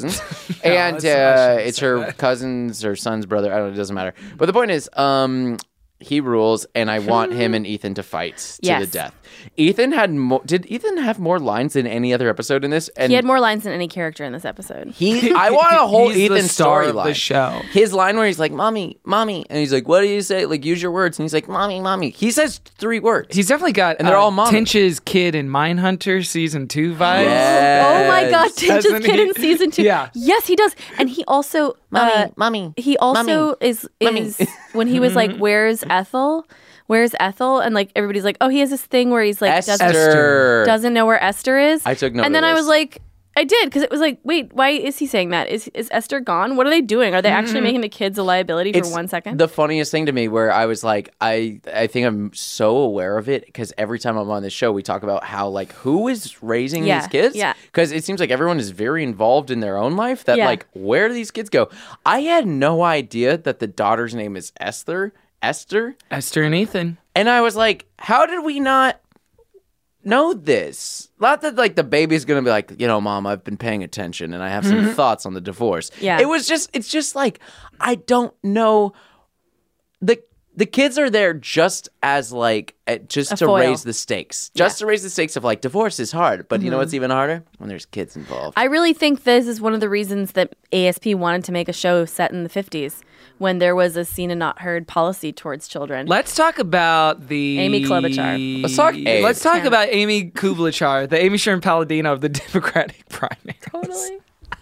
and that's- I shouldn't it's say her that. cousin's or son's brother. I don't know. It doesn't matter. But the point is, he rules, and I want him and Ethan to fight to Yes. the death. Ethan had more. Did Ethan have more lines than any other episode in this? And He had more lines than any character in this episode. I want a whole He's the Ethan star of the storyline. show. His line where he's like, "Mommy, mommy," and he's like, "What do you say? Like, use your words." And he's like, "Mommy, mommy." He says 3 words. He's definitely got And they're all mommy. Tinch's kid in Mindhunter season 2 vibes. Yes. Oh my God, Tinch's Doesn't kid he? in season 2. Yeah. Yes, he does. And he also Mommy. He also Mommy. is Mommy. when he was like, "Where's Ethel? Where's Ethel?" And like everybody's like, "Oh, he has this thing where he's like Esther. doesn't know where Esther is." I took note and then of I this. was like, I did because it was like, wait, why is he saying that? Is Esther gone? What are they doing? Are they actually making the kids a liability for It's 1 second? the funniest thing to me where I was like, I think I'm so aware of it because every time I'm on this show, we talk about how like who is raising Yeah, these kids? yeah. Because it seems like everyone is very involved in their own life that Yeah. like, where do these kids go? I had no idea that the daughter's name is Esther. Esther and Ethan. And I was like, how did we not know this? Not that like the baby's gonna be like, Mom, I've been paying attention and I have some thoughts on the divorce. Yeah. It's just like, I don't know. The kids are there just as like, just A to foil. raise the stakes. Just to raise the stakes of like, divorce is hard. But you know what's even harder? When there's kids involved. I really think this is one of the reasons that ASP wanted to make a show set in the 50s when there was a seen and not heard policy towards children. Let's talk about the Amy Klobuchar. Let's talk AIDS. Let's talk Yeah. about Amy Klobuchar, the Amy Sherman Palladino of the Democratic primaries. Totally.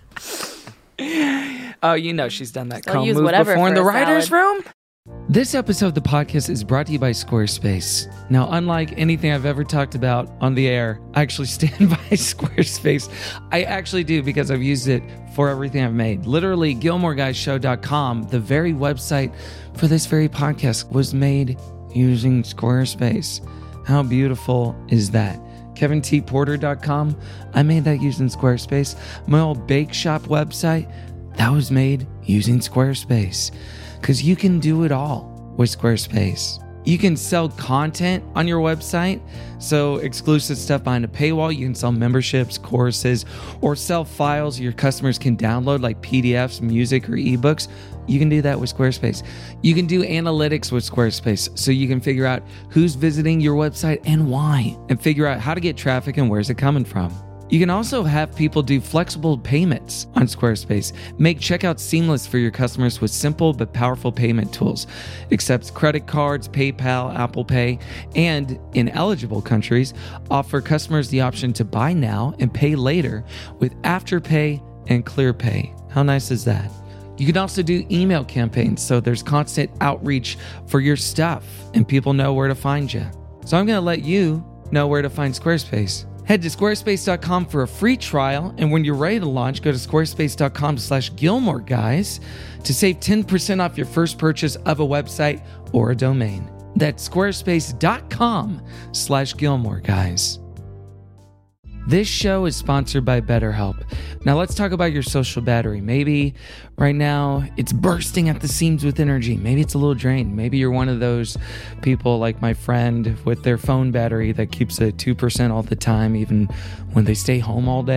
Oh, you know she's done that They'll comb use move whatever before in for the a writers' salad. room. This episode of the podcast is brought to you by Squarespace. Now, unlike anything I've ever talked about on the air, I actually stand by Squarespace. I actually do because I've used it for everything I've made. Literally, GilmoreGuysShow.com, the very website for this very podcast, was made using Squarespace. How beautiful is that? KevinTPorter.com, I made that using Squarespace. My old bake shop website, that was made using Squarespace. Because you can do it all with Squarespace. You can sell content on your website, so exclusive stuff behind a paywall. You can sell memberships, courses, or sell files your customers can download like PDFs, music, or ebooks. You can do that with Squarespace. You can do analytics with Squarespace, so you can figure out who's visiting your website and why, and figure out how to get traffic and where's it coming from. You can also have people do flexible payments on Squarespace. Make checkout seamless for your customers with simple but powerful payment tools. Accepts credit cards, PayPal, Apple Pay, and in eligible countries, offer customers the option to buy now and pay later with Afterpay and ClearPay. How nice is that? You can also do email campaigns, so there's constant outreach for your stuff and people know where to find you. So I'm going to let you know where to find Squarespace. Head to squarespace.com for a free trial, and when you're ready to launch, go to squarespace.com/Gilmore Guys to save 10% off your first purchase of a website or a domain. That's squarespace.com/Gilmore Guys. This show is sponsored by BetterHelp. Now let's talk about your social battery. Maybe right now it's bursting at the seams with energy. Maybe it's a little drained. Maybe you're one of those people like my friend with their phone battery that keeps at 2% all the time, even when they stay home all day.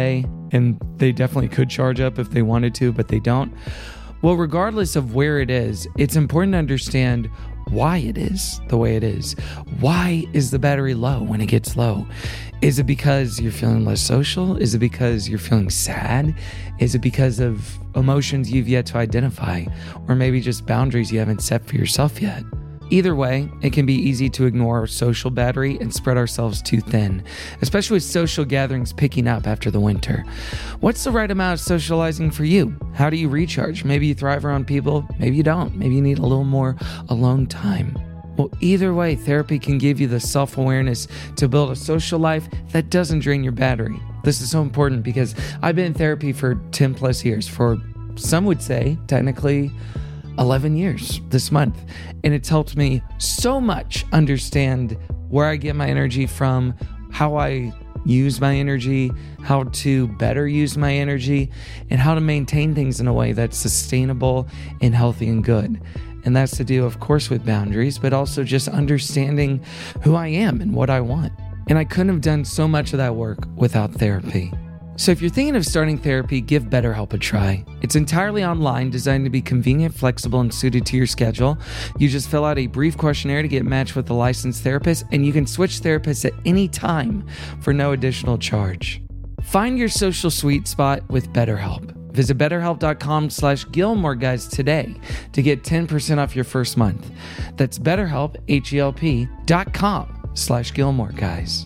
and they definitely could charge up if they wanted to, but they don't. Well, regardless of where it is, it's important to understand why it is the way it is. Why is the battery low when it gets low? Is it because you're feeling less social? Is it because you're feeling sad? Is it because of emotions you've yet to identify? Or maybe just boundaries you haven't set for yourself yet? Either way, it can be easy to ignore our social battery and spread ourselves too thin, especially with social gatherings picking up after the winter. What's the right amount of socializing for you? How do you recharge? Maybe you thrive around people, maybe you don't. Maybe you need a little more alone time. Well, either way, therapy can give you the self-awareness to build a social life that doesn't drain your battery. This is so important because I've been in therapy for 10 plus years, for some would say, technically, 11 years this month. And it's helped me so much understand where I get my energy from, how I use my energy, how to better use my energy, and how to maintain things in a way that's sustainable and healthy and good. And that's to do, of course, with boundaries, but also just understanding who I am and what I want. And I couldn't have done so much of that work without therapy. So if you're thinking of starting therapy, give BetterHelp a try. It's entirely online, designed to be convenient, flexible, and suited to your schedule. You just fill out a brief questionnaire to get matched with a licensed therapist, and you can switch therapists at any time for no additional charge. Find your social sweet spot with BetterHelp. Visit BetterHelp.com/Gilmore Guys today to get 10% off your first month. That's BetterHelp, HELP.com/Gilmore Guys.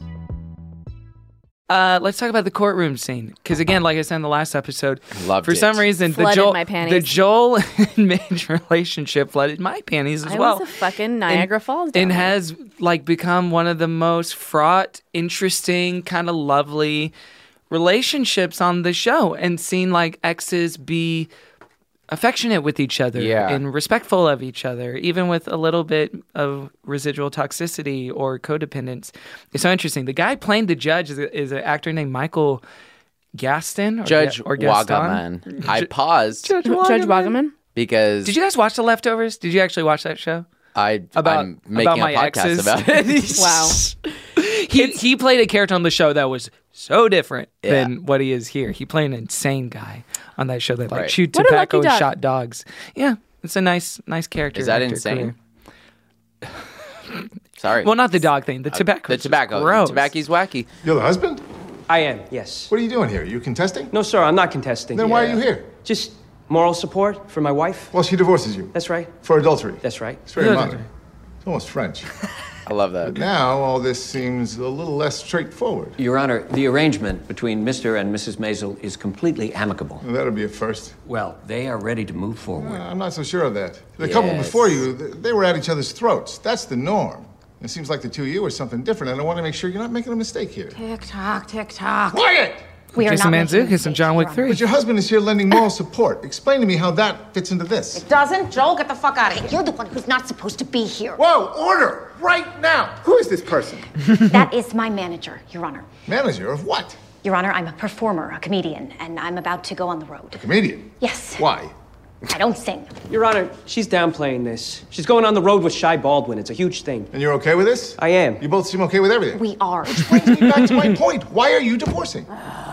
Let's talk about the courtroom scene. Because again, like I said in the last episode, for some reason, the Joel and Midge relationship flooded my panties as well. I was a fucking Niagara Falls. And has like become one of the most fraught, interesting, kind of lovely relationships on the show. And seeing like exes be affectionate with each other and respectful of each other, even with a little bit of residual toxicity or codependence. It's so interesting. The guy playing the judge is an actor named Michael Gaston. Judge Wagaman. I paused. Judge Wagaman? Because... Did you guys watch The Leftovers? Did you actually watch that show? I'm making a podcast about it. Wow. He played a character on the show that was so different than what he is here. He played an insane guy on that show that like chewed tobacco and shot dogs. Yeah, it's a nice character. Is that insane? Sorry. Well, not the dog thing. The tobacco. The tobacco. Gross. Tobacco's wacky. You're the husband? I am, yes. What are you doing here? Are you contesting? No, sir, I'm not contesting. Then why are you here? Just moral support for my wife. Well, she divorces you. That's right. For adultery. That's right. It's very modern. It's almost French. I love that. But now all this seems a little less straightforward. Your Honor, the arrangement between Mr. and Mrs. Maisel is completely amicable. Well, that'll be a first. Well, they are ready to move forward. I'm not so sure of that. The couple before you, they were at each other's throats. That's the norm. It seems like the two of you are something different, and I want to make sure you're not making a mistake here. Tick-tock, tick-tock. Quiet! We are Jason not making Mantzoukas and John Wick 3. But your husband is here lending moral support. Explain to me how that fits into this. It doesn't. Joel, get the fuck out of here. You're the one who's not supposed to be here. Whoa, order! Right now! Who is this person? That is my manager, Your Honor. Manager of what? Your Honor, I'm a performer, a comedian, and I'm about to go on the road. A comedian? Yes. Why? I don't sing. Your Honor, she's downplaying this. She's going on the road with Shai Baldwin. It's a huge thing. And you're okay with this? I am. You both seem okay with everything. We are. Which brings me back to my point. Why are you divorcing?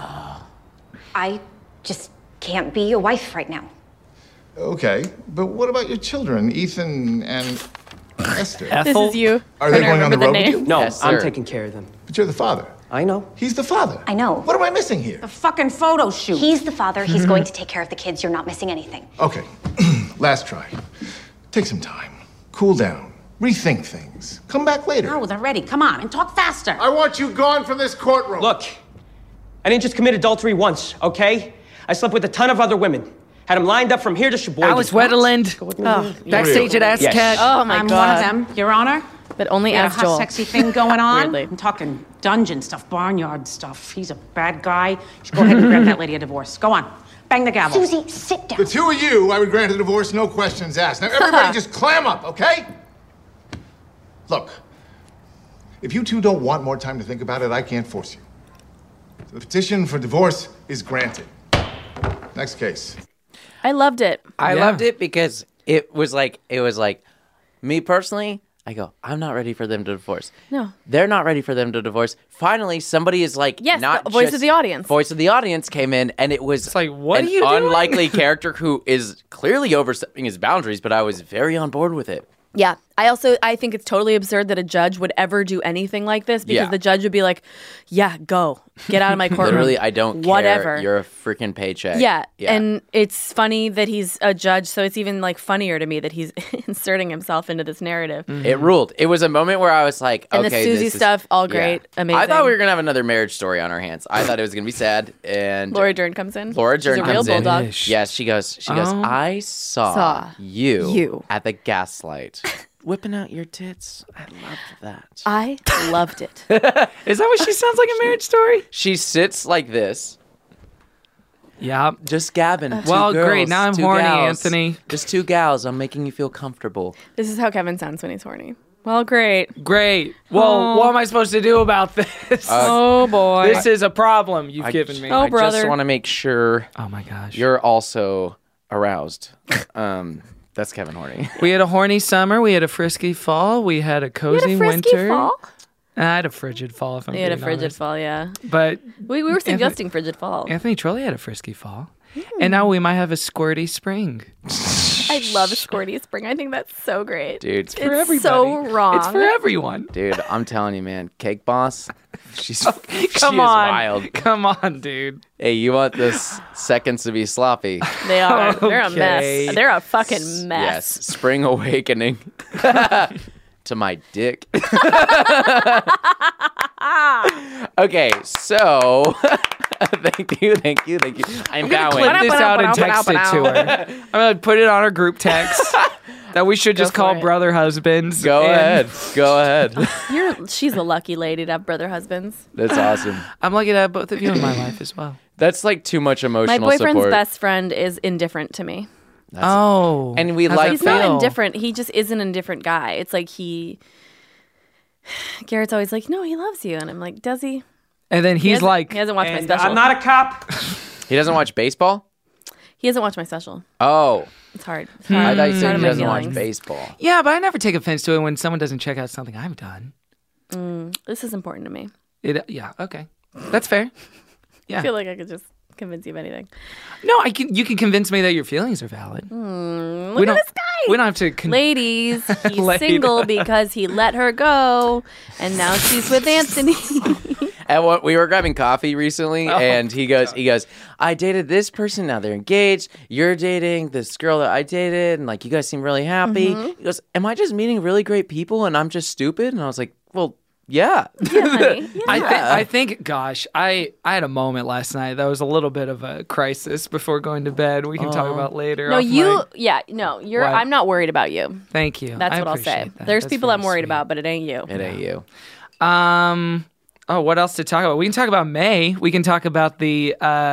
I just can't be a wife right now. Okay, but what about your children, Ethan and Esther? This is you. Are they going on the road with you? No, Yes, I'm sir. taking care of them. But you're the father. I know. He's the father. I know. What am I missing here? The fucking photo shoot. He's the father. He's going to take care of the kids. You're not missing anything. Okay, last try. Take some time. Cool down. Rethink things. Come back later. No, they're ready. Come on and talk faster. I want you gone from this courtroom. Look, I didn't just commit adultery once, okay? I slept with a ton of other women. Had them lined up from here to Sheboygan. Alice Wetterland. Backstage at Ass Yes. Cat. Oh my I'm god. one of them, Your Honor. But only We got as a hot, Joel. sexy thing going on. Weirdly. I'm talking dungeon stuff, barnyard stuff. He's a bad guy. You should go ahead and grant that lady a divorce. Go on. Bang the gavel. Susie, sit down. The two of you, I would grant a divorce, no questions asked. Now, everybody just clam up, okay? Look, if you two don't want more time to think about it, I can't force you. The petition for divorce is granted. Next case. I loved it. I loved it because it was like me personally, I go, I'm not ready for them to divorce. No. They're not ready for them to divorce. Finally, somebody is like, Yes, not the voice just- of the audience. Voice of the audience came in, and it was like, what an are you doing? unlikely character who is clearly overstepping his boundaries, but I was very on board with it. Yeah. I think it's totally absurd that a judge would ever do anything like this because Yeah. the judge would be like, yeah, go. Get out of my courtroom. Literally, I don't care. Whatever. You're a freaking paycheck. Yeah. And it's funny that he's a judge, so it's even like funnier to me that he's inserting himself into this narrative. It ruled. It was a moment where I was like, And okay, the Susie this is- stuff, all great, amazing. I thought we were going to have another marriage story on our hands. I thought it was going to be sad. And Laura Dern comes in. Laura Dern She's a real comes in. bulldog. Yes, she goes, Oh. I saw Saw you at the gaslight. Whipping out your tits. I loved that. I loved it. Is that what she sounds like a marriage story? She sits like this. Yeah. Just gabbing. Well, Two great. girls, Now I'm two horny, gals. Anthony. Just two gals. I'm making you feel comfortable. This is how Kevin sounds when he's horny. Well, great. Great. Well, what am I supposed to do about this? Oh, boy. This is a problem you've given me. Oh, I brother. just want to make sure Oh my gosh. you're also aroused. That's Kevin Horny. We had a horny summer. We had a frisky fall. We had a cozy frisky winter. fall? I had a frigid fall, if I'm He had a being frigid honest. fall, yeah. But We were suggesting frigid fall. Anthony Trolley had a frisky fall. And now we might have a squirty spring. I love Squirty Spring. I think that's so great. Dude, it's for it's everybody. so wrong. It's for everyone. Dude, I'm telling you, man. Cake Boss, she's Come she is on. wild. Come on, dude. Hey, you want this seconds to be sloppy? They are. They're a Okay. mess. They're a fucking mess. Yes, Spring Awakening to my dick. Okay, so thank you. I'm I'm gonna bowing. clip this out and text it to her. I'm gonna put it on our group text that we should just Go call for it. brother husbands. Go and ahead. She's a lucky lady to have brother husbands. That's awesome. I'm lucky to have both of you in my life as well. That's like too much emotional My boyfriend's support. best friend is indifferent to me. Oh, And we how's like that He's not feel? indifferent. He just is an indifferent guy. It's like Garrett's always like, no, he loves you. And I'm like, does he? And then he's hasn't- like, he hasn't watched my And special. I'm not a cop. He doesn't watch baseball? He hasn't watched my special. Oh, It's hard. It's hard. I thought you It's hard said on he my doesn't watch feelings. baseball. yeah, but I never take offense to it when someone doesn't check out something I've done. This is important to me. Yeah, okay, that's fair. Yeah. I feel like I could just convince you of anything. No, you can convince me that your feelings are valid. Look at this guy. We don't have to. Ladies, he's Lady. single because he let her go, and now she's with Anthony. And what we were grabbing coffee recently, Oh, and he goes, I dated this person, now they're engaged. You're dating this girl that I dated, and like you guys seem really happy. Mm-hmm. He goes, am I just meeting really great people and I'm just stupid? And I was like, well, yeah. Yeah, honey. Yeah. I think, gosh, I had a moment last night that was a little bit of a crisis before going to bed. We can talk about later. No, off you. mic. Yeah, no, you're. What? I'm not worried about you. Thank you. That's I what I'll say. appreciate that. There's That's people very I'm worried sweet. about, but it ain't you. It ain't you. Oh, what else to talk about? We can talk about May. We can talk about the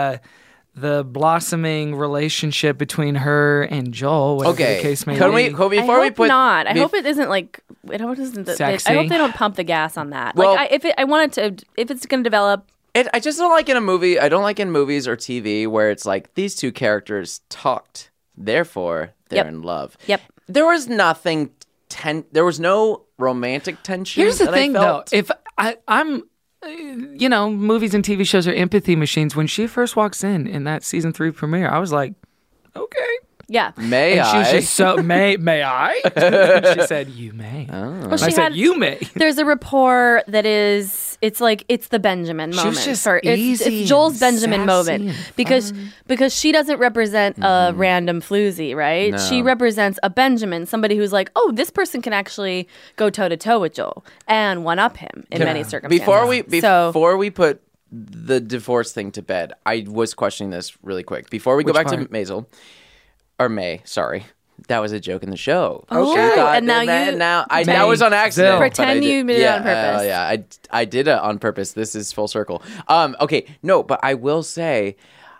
blossoming relationship between her and Joel. Whatever Okay. the case may Can be. before I we hope put not. I bef- hope it isn't like. I hope it isn't. Sexy? I hope they don't pump the gas on that. Well- like, I want it to. If it's going to develop. I just don't like in a movie. I don't like in movies or TV where it's like these two characters talked, therefore they're Yep. in love. Yep. There was nothing. There was no romantic tension. Here's the that I thing, though. felt. If I'm, movies and TV shows are empathy machines. When she first walks in that season 3 premiere, I was like, okay. Yeah. May And she was I? just so, may I? She said, you may. Oh. Well, I she said, had- you may. There's a rapport that is. It's like it's the Benjamin She moment. was just for, easy it's Joel's and Benjamin sassy moment and because she doesn't represent a random floozy, right? No. She represents a Benjamin, somebody who's like, oh, this person can actually go toe to toe with Joel and one up him in many circumstances. Before we put the divorce thing to bed, I was questioning this really quick. Before we go Which back part? to Maisel or May, sorry. That was a joke in the show. Oh, She thought and now that, you- that was on accident. Zill. but I Pretend did- you did it on purpose. Yeah, I did it on purpose. This is full circle. Okay, no, but I will say,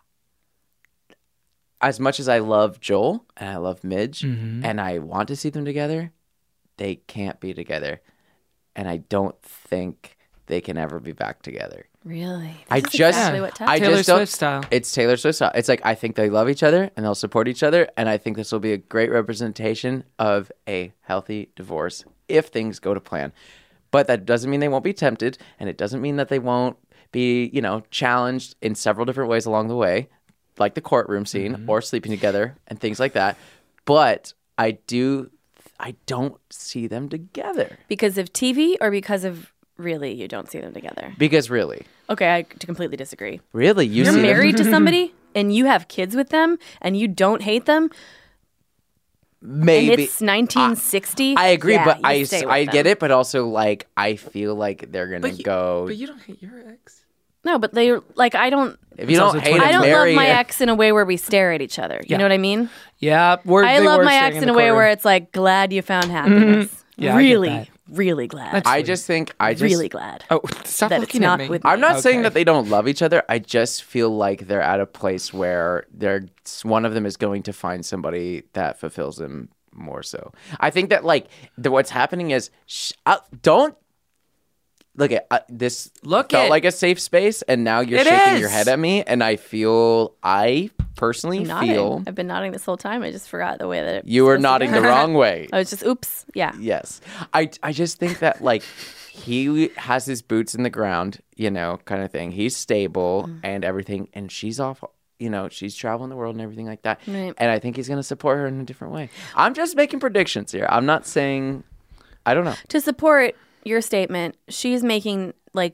as much as I love Joel and I love Midge and I want to see them together, they can't be together, and I don't think they can ever be back together. Really? I This is just, exactly what Ted I did. Taylor just don't. Swift style. It's Taylor Swift style. It's like I think they love each other and they'll support each other, and I think this will be a great representation of a healthy divorce if things go to plan. But that doesn't mean they won't be tempted, and it doesn't mean that they won't be, challenged in several different ways along the way, like the courtroom scene or sleeping together and things like that. But I don't see them together. Because of TV or because of really you don't see them together? Because really. Okay, I completely disagree. Really? You're married to somebody and you have kids with them and you don't hate them? Maybe. And it's 1960? I agree, but I get get it, but also, like, I feel like they're going to go... But you don't hate your ex. No, but they I don't... If you don't hate I don't marry love my it. ex in a way where we stare at each other. You know what I mean? Yeah. I love my ex in a way where it's like, glad you found happiness. Yeah, I get really, that. really glad. Really glad. Oh, stop that looking it's at not me. with me. I'm not saying that they don't love each other. I just feel like they're at a place where one of them is going to find somebody that fulfills them more so. I think that what's happening is don't look at this. Felt like a safe space, and now you're shaking your head at me, and I personally feel I've been nodding this whole time. I just forgot the way that you were nodding the wrong way. I was just oops. Yeah. Yes. I just think that he has his boots in the ground, kind of thing. He's stable and everything, and she's off. She's traveling the world and everything like that. Right. And I think he's going to support her in a different way. I'm just making predictions here. I'm not saying, I don't know. To support your statement, she's making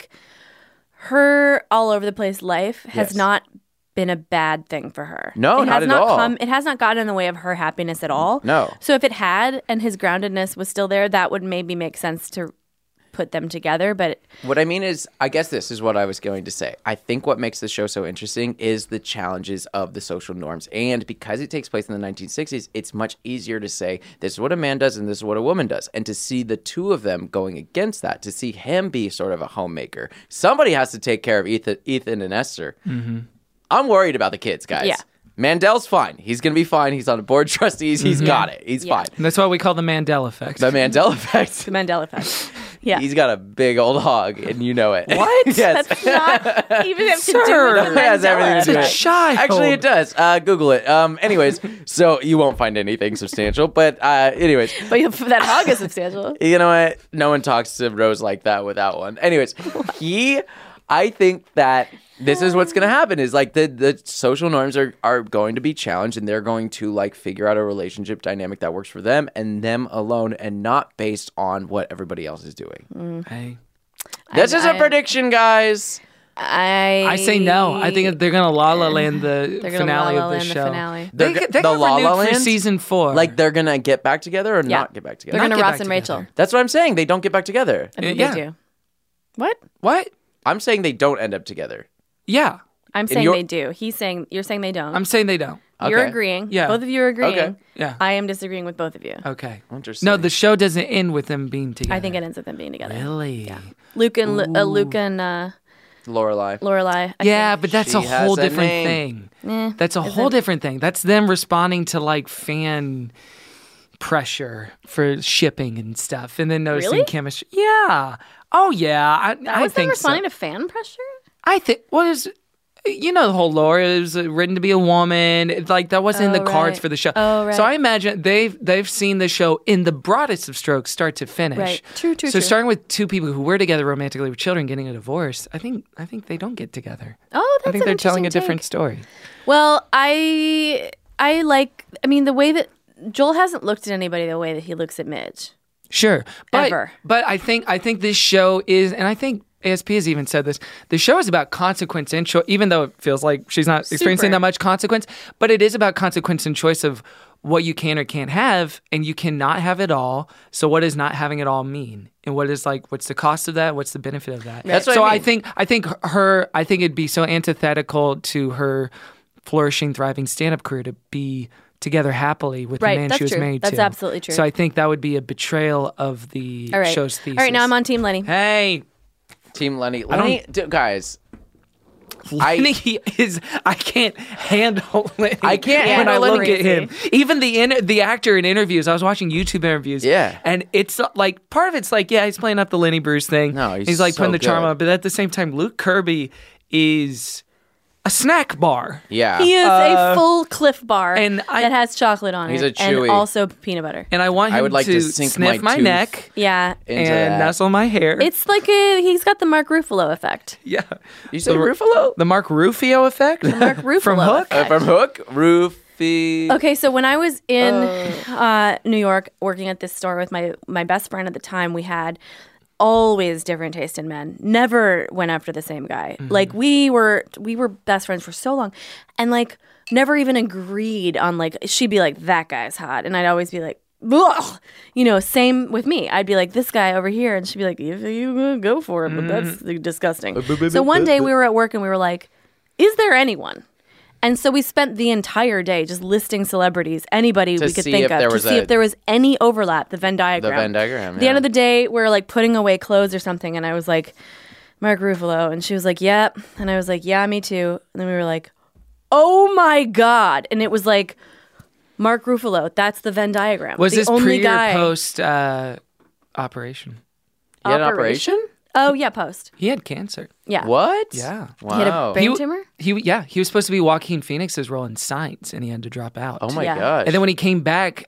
her all over the place life has not been a bad thing for her. No, not at all. It has not gotten in the way of her happiness at all. No. So if it had and his groundedness was still there, that would maybe make sense to put them together. But what I mean is, I guess this is what I was going to say. I think what makes the show so interesting is the challenges of the social norms. And because it takes place in the 1960s, it's much easier to say, this is what a man does and this is what a woman does. And to see the two of them going against that, to see him be sort of a homemaker. Somebody has to take care of Ethan and Esther. Mm-hmm. I'm worried about the kids, guys. Yeah. Mandel's fine. He's going to be fine. He's on the board of trustees. He's got it. He's fine. And that's what we call the Mandela effect. The Mandela effect. The Mandela effect. Yeah. He's got a big old hog, and you know it. What? Yes. That's not even have to do Sir, with the It has everything to do with it. Child. Actually, it does. Google it. Anyways, so you won't find anything substantial. But anyways. But that hog is substantial. You know what? No one talks to Rose like that without one. Anyways, I think that this is what's going to happen is the social norms are going to be challenged, and they're going to figure out a relationship dynamic that works for them and them alone, and not based on what everybody else is doing. Hey. This is a prediction, guys. I say no. I think they're going to La La Land the finale of the show. They The got La La renewed for Land? season 4. They're going to get back together or not get back together? They're going to get Ross back and together. Rachel. That's what I'm saying. They don't get back together. I think Yeah. they do. What? What? I'm saying they don't end up together. Yeah. I'm saying they do. You're saying they don't. I'm saying they don't. You're Okay. agreeing. Yeah. Both of you are agreeing. Okay. Yeah. I am disagreeing with both of you. Okay. Interesting. No, the show doesn't end with them being together. I think it ends with them being together. Really? Yeah. Luke and Lorelai. Lorelai. Yeah, but that's She a has whole a different name. thing. That's a whole different thing. That's them responding to fan pressure for shipping and stuff, and then noticing Really? chemistry. Yeah. Oh yeah. I was them think responding so. to fan pressure? I think the whole lore is written to be a woman. It's that wasn't in the cards right. for the show. Oh, right. So I imagine they've seen the show in the broadest of strokes, start to finish. Right. True. So starting with two people who were together romantically with children getting a divorce, I think they don't get together. Oh, that's I think an they're telling a interesting different take. story. Well, I the way that Joel hasn't looked at anybody the way that he looks at Midge. Sure, but Ever. but I think this show is, and I think ASP has even said this. The show is about consequence and choice, even though it feels like she's not experiencing that much consequence. But it is about consequence and choice of what you can or can't have, and you cannot have it all. So what does not having it all mean? And what is what's the cost of that? What's the benefit of that? That's what so I mean. I think it'd be so antithetical to her flourishing, thriving stand-up career to be together happily with Right, the man that's she was true. married That's to. absolutely true. So I think that would be a betrayal of the All right. show's thesis. All right, now I'm on Team Lenny. Hey, Team Lenny. Guys. Lenny I can't handle Lenny. I can't when handle I look Lenny. at him. Even the actor in interviews. I was watching YouTube interviews. Yeah. And it's part of it's he's playing up the Lenny Bruce thing. No, he's putting so the charm good. on. But at the same time, Luke Kirby is a snack bar. Yeah. He is a full Cliff Bar that has chocolate on He's it a chewy. and also peanut butter. And I want him would like to sink sniff my tooth neck. Yeah. into and that. nuzzle my hair. It's like he's got the Mark Ruffalo effect. Yeah. You said Ruffalo? The Mark Rufio effect? Mark Ruffalo From Hook? effect. From Hook? Roofy. Okay, so when I was in New York working at this store with my best friend at the time, we had always different taste in men. Never went after the same guy. Mm-hmm. Like we were best friends for so long, and like never even agreed on like she'd be like that guy's hot, and I'd always be like, ugh. You know, same with me. I'd be like this guy over here, and she'd be like, you go for it, but that's disgusting. So one day we were at work and we were like, is there anyone? And so we spent the entire day just listing celebrities, anybody To we could see think if of, there to was see if there was any overlap, the Venn diagram. The Venn diagram, At the end of the day, we're like putting away clothes or something, and I was like, Mark Ruffalo, and she was like, yep. And I was like, yeah, me too. And then we were like, oh my God. And it was like, Mark Ruffalo, that's the Venn diagram. Was the this only pre guy. or post operation? You had an operation? Oh, yeah, post. He had cancer. Yeah. What? Yeah. Wow. He had a brain tumor? He was supposed to be Joaquin Phoenix's role in Signs, and he had to drop out. Oh my Yeah. gosh. And then when he came back,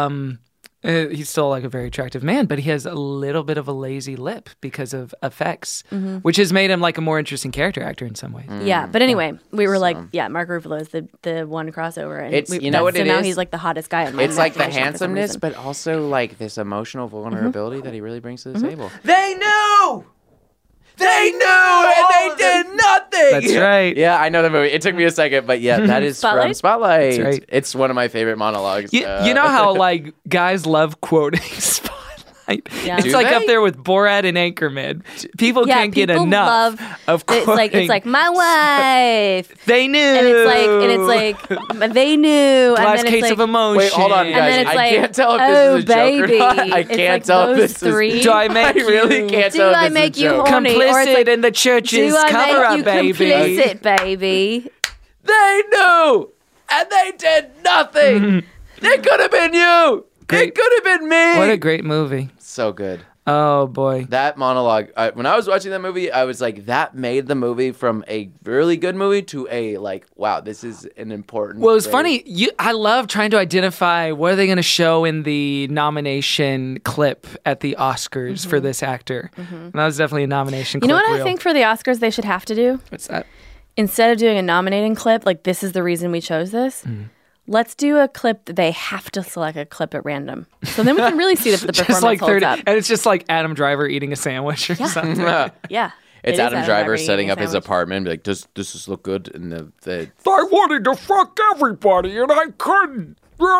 he's still like a very attractive man, but he has a little bit of a lazy lip because of effects, which has made him like a more interesting character actor in some ways. Yeah, but anyway, we were like, yeah, Mark Ruffalo is the one crossover, and It's- you know what so it now is? he's like the hottest guy in my It's like the imagination for some handsomeness, reason. but also like this emotional vulnerability that he really brings to the table. They knew! They knew and they did nothing. That's right. Yeah, I know the movie. It took me a second, but yeah, that is from Spotlight? Spotlight. That's right. It's one of my favorite monologues. You know how like guys love quoting Spotlight? Yeah. It's Do like they? up there with Borat and Anchorman. People Yeah, can't get people enough love- of quoting. it's like my wife, they knew. and it's like they knew, Glass and then case it's of like, emotion. Wait, hold on, and guys. then it's I like, can't tell if oh, this is a joke baby. or not. I It's can't like tell if those this is. three. Do I make I really you can't Do tell if I this make is a you joke. horny? Or it's complicit like, in the church's do I cover-up, make baby? you complicit, baby? They knew, and they did nothing. It could have been you. It could have been me. What a great movie. So good. Oh boy. That monologue, when I was watching that movie, I was like, that made the movie from a really good movie to a like, wow, this is an important. Well, it was great- funny. I love trying to identify what are they going to show in the nomination clip at the Oscars for this actor. And that was definitely a nomination You clip. know what I reel. think for the Oscars they should have to do? What's that? Instead of doing a nominating clip, like this is the reason we chose this. Let's do a clip that they have to select a clip at random. So then we can really see if the performance Just like holds 30, up. and it's just like Adam Driver eating a sandwich or something. Yeah. It's It is Adam Driver eating setting a up his sandwich. apartment, be like, does this look good? And the I wanted to fuck everybody and I couldn't.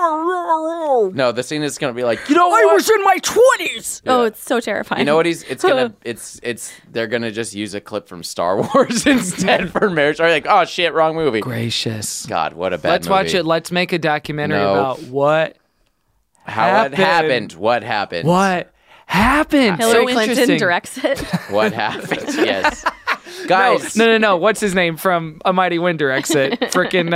no, the scene is gonna be like, you know what? I was in my 20s. Oh, it's so terrifying. You know what they're gonna just use a clip from Star Wars instead for Marriage Story. Like, oh shit, wrong movie. Gracious. God, what a bad Let's movie. watch it. Let's make a documentary No. about what How it happened. happened. What happened? happened. Hillary So Clinton interesting. directs it. What happened? Yes. Guys. No. What's his name from A Mighty Wind directs it? Frickin'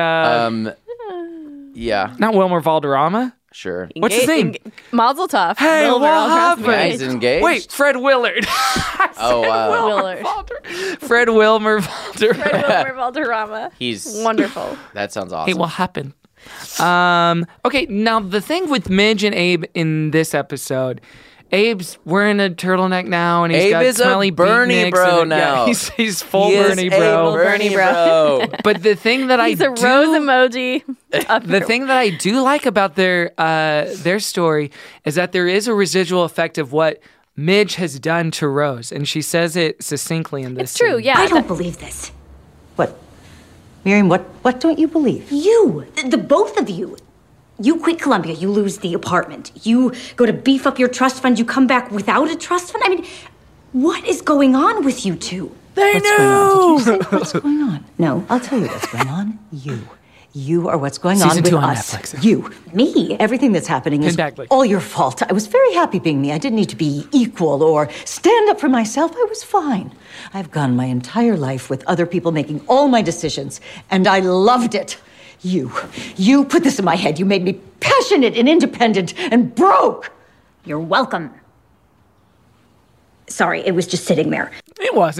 Yeah. not Wilmer Valderrama. Sure. What's his name? Mazel tov. Hey, Wilmer, what all across the happened? way. He's engaged. Wait, Fred Willard. Oh, Willard. Fred Wilmer Valderrama. Wilmer Valderrama. he's Wonderful. That sounds awesome. Hey, what happened? Okay, now the thing with Midge and Abe in this episode, Abe's wearing a turtleneck now, and he's Abe got is a smelly Bernie beatniks bro and now. he's full He is Bernie a bro. Bernie Bernie bro. But the thing that He's I a do, rose emoji. the thing that I do like about their story is that there is a residual effect of what Midge has done to Rose, and she says it succinctly in this. It's true, scene. yeah. I don't believe this. What? Miriam, what don't you believe? You, the both of you. You quit Columbia, you lose the apartment. You go to beef up your trust fund, you come back without a trust fund? I mean, what is going on with you two? What's going on? Did you say what's going on? No, I'll tell you what's going on. You are what's going Season on 2 with on us. Netflix. You. Me? Everything that's happening is Pin Bagley. all your fault. I was very happy being me. I didn't need to be equal or stand up for myself. I was fine. I've gone my entire life with other people making all my decisions, and I loved it. You put this in my head. You made me passionate and independent and broke. You're welcome. Sorry, it was just sitting there. It wasn't.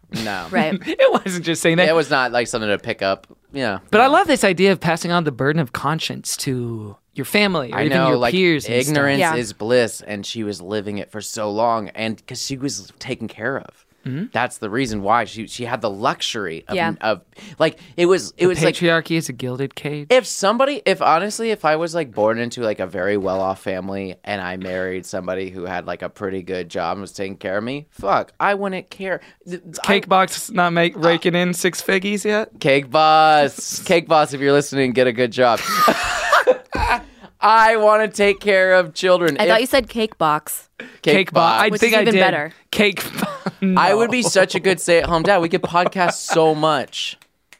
No. Right. It wasn't just saying that. It was not like something to pick up. Yeah. But I love this idea of passing on the burden of conscience to your family or I even know, your like peers. and stuff. ignorance Yeah. is bliss, and she was living it for so long, and because she was taken care of. That's the reason why she had the luxury of like it was like Patriarchy is a gilded cage. if I was like born into like a very well-off family and I married somebody who had like a pretty good job and was taking care of me, fuck, I wouldn't care. Cake Box not raking in 6 figgies yet? Cake Boss, if you're listening, get a good job. I want to take care of children. I thought you said Cake Box. Cake Box. I Which think is I even did. better. Cake. No. I would be such a good stay-at-home dad. We could podcast so much.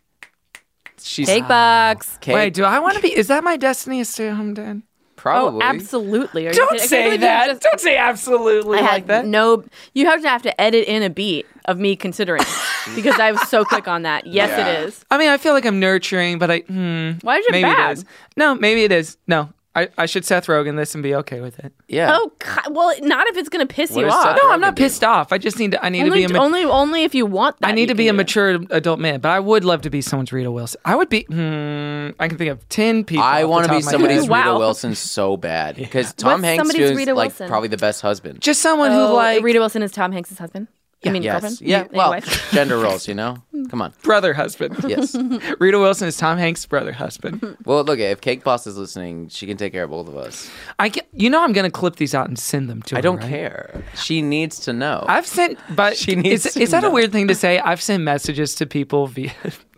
Cake Box. Cake. Wait, do I want to be? Is that my destiny? A stay-at-home dad? Probably. Oh, absolutely. Are you Don't kidding? I can't say believe you that. just- Don't say absolutely I like had that. no. You have to edit in a beat of me considering because I was so quick on that. Yes, Yeah. it is. I mean, I feel like I'm nurturing, but Why is it maybe bad? it is. No, maybe it is. No, I should Seth Rogen this and be okay with it. Yeah. Oh, God. Well, not if it's going to piss What you does off. Seth No, I'm Rogen not do? pissed off. I just need to. I need to be a. Only if you want that. I need you to can be a do it. mature adult man, but I would love to be someone's Rita Wilson. I would be. I can think of 10 people. I want to be somebody's Wow. Rita Wilson so bad because Tom What's Hanks somebody's feels Rita like Wilson? probably the best husband. Just someone Oh, who like Rita Wilson is Tom Hanks' husband. I mean, Yes. girlfriend. Yeah. Your Well, wife. gender roles, you know. Come on. brother husband. Yes. Rita Wilson is Tom Hanks' brother husband. Well, look, if Cake Boss is listening, she can take care of both of us. I'm gonna clip these out and send them to her. I don't right? care. She needs to know. I've sent, but She needs is to that a know. weird thing to say? I've sent messages to people via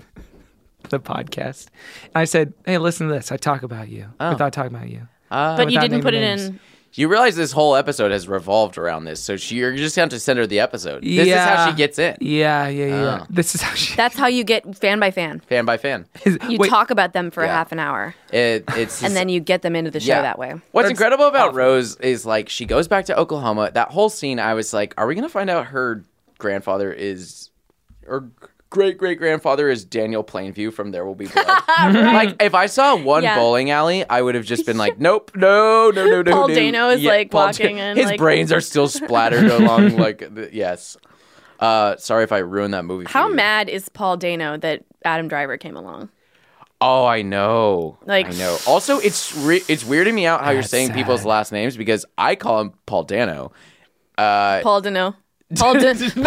the podcast. I said, "Hey, listen to this. I talk about you without talking about you." But you without didn't put it naming names. in. You realize this whole episode has revolved around this, so you're just going to send her the episode. This is Yeah. how she gets in, Yeah. Oh. This is how she. That's how you get fan by fan. fan by fan. You Wait, talk about them for a Yeah. half an hour, It's and then you get them into the show that way. What's incredible about Rose is like she goes back to Oklahoma. That whole scene, I was like, are we going to find out her grandfather is, or great grandfather is Daniel Plainview from There Will Be Blood? Like, if I saw one Yeah. bowling alley, I would have just been like, nope, no. Paul Dano is, like, walking in, His like- brains are still splattered along, like, yes. Sorry if I ruined that movie for How you. mad is Paul Dano that Adam Driver came along? Oh, I know. Like- I know. Also, it's weirding me out how you're That's saying sad. people's last names because I call him Paul Dano. Paul Dano. Paul don't nobody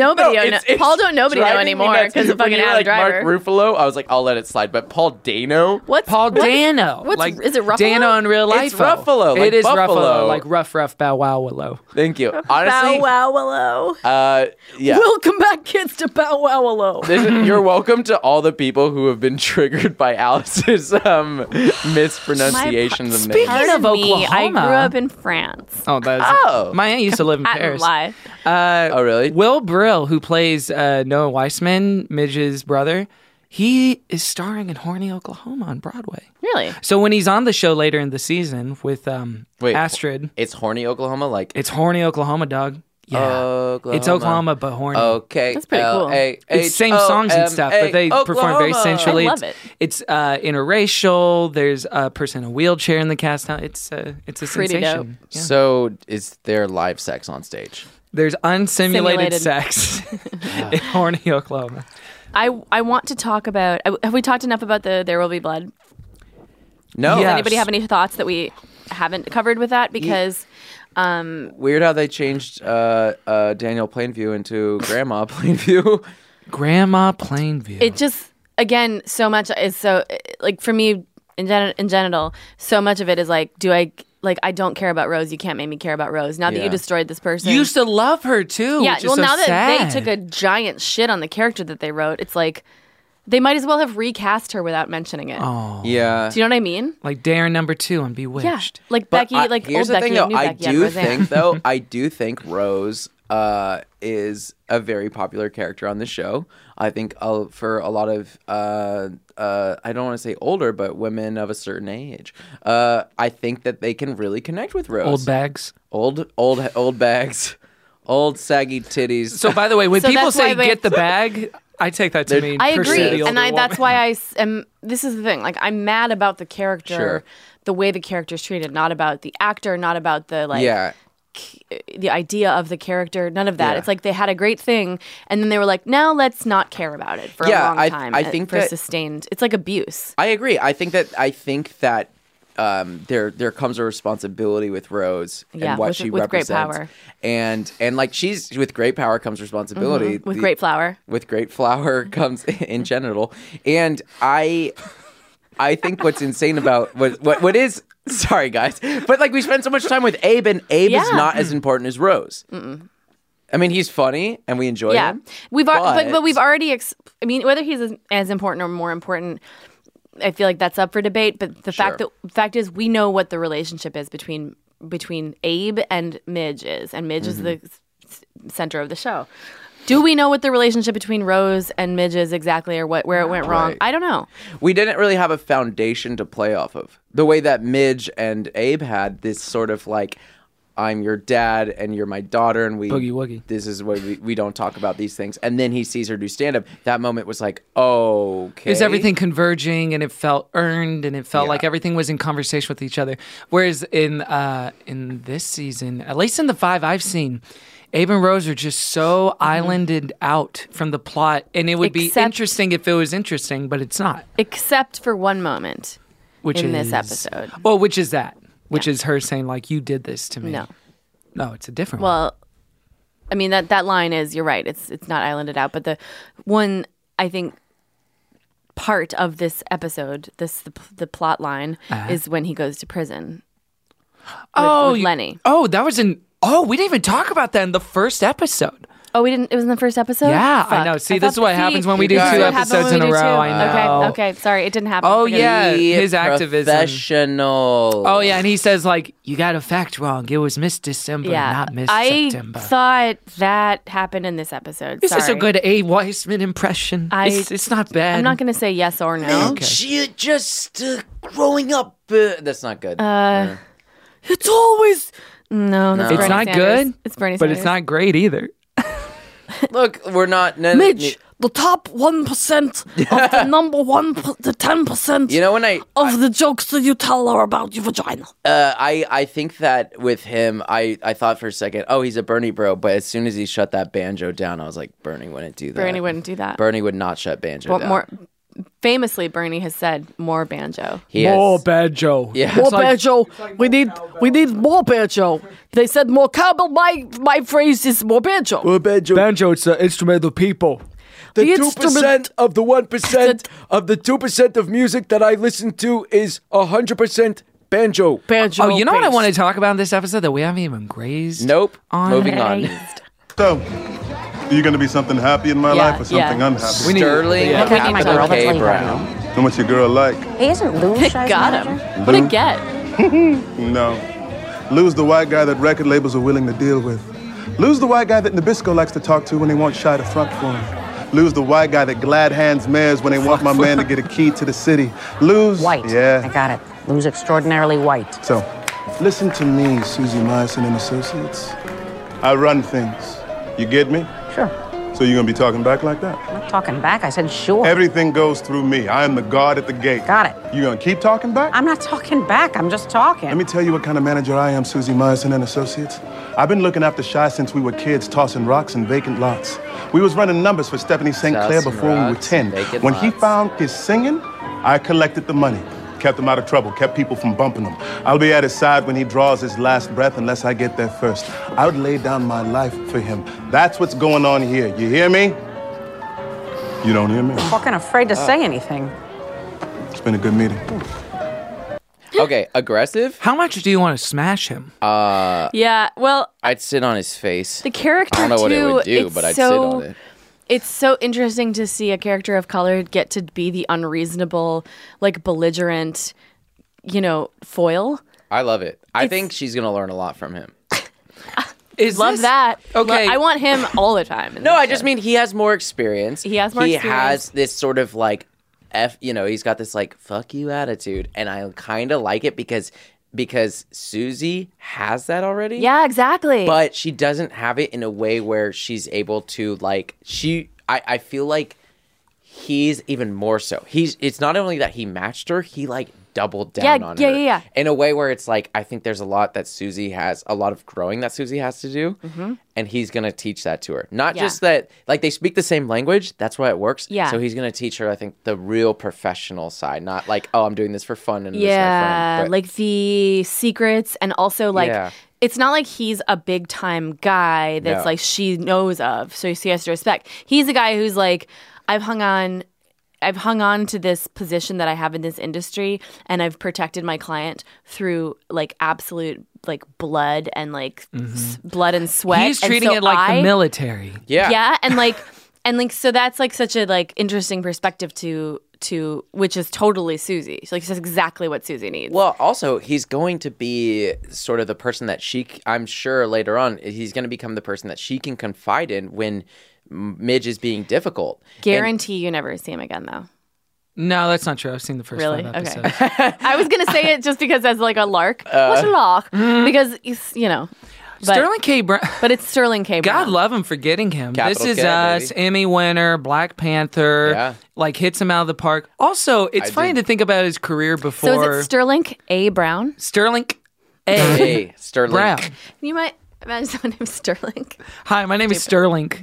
Paul don't know anymore because of fucking Adam Driver. Mark Ruffalo, I was like, I'll let it slide. But Paul Dano, What's Paul Dano. What's, like is it Ruffalo? Dano in real life. It's Ruffalo, like it is Buffalo. Ruffalo, like rough bow wow willow. thank you. Bow Honestly, Wow Willow. yeah. Welcome back, kids, to Bow Wow Willow. You're welcome to all the people who have been triggered by Alice's mispronunciations of names. Speaking of Me, I Oklahoma. grew up in France. Oh, that's my aunt used to live in I Paris. lie. Oh, really? Will Brill, who plays Noah Weissman, Midge's brother, he is starring in Horny Oklahoma on Broadway. Really? So when he's on the show later in the season with Wait, Astrid, It's Horny Oklahoma, like it's Horny Oklahoma, Doug. Yeah, Oklahoma. it's Oklahoma but horny. Okay, That's pretty cool. It's same songs and stuff, but they perform very sensually. I love it. It's interracial. There's a person in a wheelchair in the cast now. It's a Pretty sensation. Yeah. So is there live sex on stage? There's unsimulated Simulated. sex in Horny Oklahoma. I want to talk about. Have we talked enough about the There Will Be Blood? No. Yes. Does anybody have any thoughts that we haven't covered with that? Because Weird how they changed Daniel Plainview into Grandma Plainview. Grandma Plainview. it just, again, so much is so, like, for me, in Genital, so much of it is like, I don't care about Rose. You can't make me care about Rose. Now that Yeah. you destroyed this person. You used to love her too. Yeah, which is well, so now that sad. they took a giant shit on the character that they wrote, it's like, they might as well have recast her without mentioning it. Oh, Yeah. Do you know what I mean? like Darren number 2 on Bewitched. Yeah. Like But Becky, like here's old the thing, Becky though. and new I Becky on do Roseanne. think, though, I do think Rose is a very popular character on the show. I think for a lot of, I don't want to say older, but women of a certain age, I think that they can really connect with Rose. Old bags. Old bags, old saggy titties. So by the way, when So people that's why say they- get the bag, I take that to mean I pursue agree, the and older that's woman. why am. This is the thing. Like, I'm mad about the character, Sure. the way the character's treated, not about the actor, not about the like. Yeah. the idea of the character, none of that. Yeah. It's like they had a great thing, and then they were like, now let's not care about it for a long time. I think for that sustained. It's like abuse. I agree. I think that there comes a responsibility with Rose Yeah, and what with- she with great represents. power. And like she's with great power comes responsibility. With great flower. With great flower comes in general. And I think what's insane about what is sorry guys, but like we spend so much time with Abe, and Abe is not as important as Rose. I mean, he's funny and we enjoy him. But we've already. I mean, whether he's as important or more important, I feel like that's up for debate. But the fact is, we know what the relationship is between Abe and Midge is, and Midge is the center of the show. Do we know what the relationship between Rose and Midge is exactly, or where it went wrong? Right. I don't know. We didn't really have a foundation to play off of. The way that Midge and Abe had this sort of like, I'm your dad and you're my daughter, and Boogie woogie. this is why we don't talk about these things. And then he sees her do stand-up. That moment was like, okay. Is everything converging, and it felt earned, and it felt like everything was in conversation with each other. Whereas in this season, at least in the 5 I've seen, Abe and Rose are just so islanded out from the plot, and it would be interesting if it was interesting, but it's not. Except for one moment in this episode. Well, which is that? Which is her saying, like, you did this to me. No, it's a different one. Well, I mean, that line is, you're right, it's not islanded out. But the one, I think, part of this episode, the plot line, is when he goes to prison with Lenny. Oh, that was we didn't even talk about that in the first episode. Oh, we didn't. It was in the first episode. Yeah, Fuck. I know. See, I this is thought- what happens when we do 2 this is what episodes happens in when a we do row. two. I know. Okay. Sorry, it didn't happen. Oh Forget it. yeah, Be his activism. professional. Oh yeah, and he says like, you got a fact wrong. It was Miss December, Yeah, not Miss I September. thought that happened in this episode. This is Sorry. a good A. Weissman impression. It's not bad. I'm not going to say yes or no. And she just growing up. That's not good. It's always no. That's It's Bernie not Sanders. good. It's Bernie but Sanders. it's not great either. Look, we're not. Midge, the top 1% of the number 10%. You know when of the jokes that you tell are about your vagina. I think that with him, I thought for a second, oh, he's a Bernie bro. But as soon as he shut that banjo down, I was like, Bernie wouldn't do that. Bernie wouldn't do that. Bernie would not shut banjo But down. more famously, Bernie has said more banjo. He has- More banjo. Yeah. More It's like- banjo. We need more banjo. They said more cowbell. My phrase is more banjo. Banjo, it's the instrument of the people. The 2% of the 1% of the 2% of music that I listen to is 100% banjo. Banjo. Oh, you know what I based. want to talk about in this episode that we haven't even grazed? Nope. On Moving on. So, are you going to be something happy in my Yeah, life or something yeah. unhappy? Sterling Yeah. Capital That's K like Brown. And what's your girl like? Hey, isn't Lou Shy's Got manager? him. What a get. No. Lou's the white guy that record labels are willing to deal with. Lou's the white guy that Nabisco likes to talk to when they want Shy to front for him. Lou's the white guy that glad hands mayors when they want my man to get a key to the city. Lou's... White. I Yeah. got it. Lou's extraordinarily white. So, listen to me, Susie Myerson and Associates. I run things. You get me? Sure. So you're gonna be talking back like that? I'm not talking back. I said sure. Everything goes through me. I am the guard at the gate. Got it. You gonna keep talking back? I'm not talking back. I'm just talking. Let me tell you what kind of manager I am, Susie Myerson and Associates. I've been looking after Shy since we were kids, tossing rocks in vacant lots. We was running numbers for Stephanie St. Clair Tossing before we were rocks 10. in vacant When he lots. found his singing, I collected the money. Kept him out of trouble, kept people from bumping him. I'll be at his side when he draws his last breath unless I get there first. I would lay down my life for him. That's what's going on here. You hear me? You don't hear me? I'm fucking afraid to say anything. It's been a good meeting. Okay, aggressive? How much do you want to smash him? Yeah. Well, I'd sit on his face. the character I don't know too. what it would do, it's but I'd so, sit on it. It's so interesting to see a character of color get to be the unreasonable, like belligerent, foil. I love it. I think she's gonna learn a lot from him. Love that. Okay. I want him all the time. in No, this I just show. mean he has more experience. He has more He experience. has this sort of like he's got this like fuck you attitude, and I kind of like it because Susie has that already. Yeah, exactly. But she doesn't have it in a way where she's able to like I feel like he's even more so. It's not only that he matched her, he like doubled down on her. Yeah. In a way where it's like, I think there's a lot that Susie has, a lot of growing that Susie has to do. Mm-hmm. And he's going to teach that to her. Not Yeah. just that, like, they speak the same language. That's why it works. Yeah. So he's going to teach her, I think, the real professional side. Not like, oh, I'm doing this for fun and this Yeah, is my friend. But like the secrets, and also like Yeah. it's not like he's a big time guy that's No. like she knows of, so she has to respect. He's a guy who's like, I've hung on to this position that I have in this industry, and I've protected my client through like absolute like blood and like blood and sweat. He's And treating so it like the military. Yeah, and like so that's like such a like interesting perspective to which is totally Susie. So, like, that's exactly what Susie needs. Well, also, he's going to be sort of the person that I'm sure later on, he's going to become the person that she can confide in when Midge is being difficult. Guarantee you never see him again, though. No, that's not true. I've seen the first Really? 5 Okay. episodes. I was going to say it just because as like a lark. What's a lark? Because, it's, you know. But, Sterling K. Brown. But it's Sterling K. Brown. God love him for getting him. Capital This Is K, Us, baby. Emmy winner, Black Panther. Yeah. Like, hits him out of the park. Also, it's funny to think about his career before. So is it Sterling A. Brown? Sterling A. Hey, Sterling. Brown. You might imagine someone named Sterling. Hi, my name is Sterling.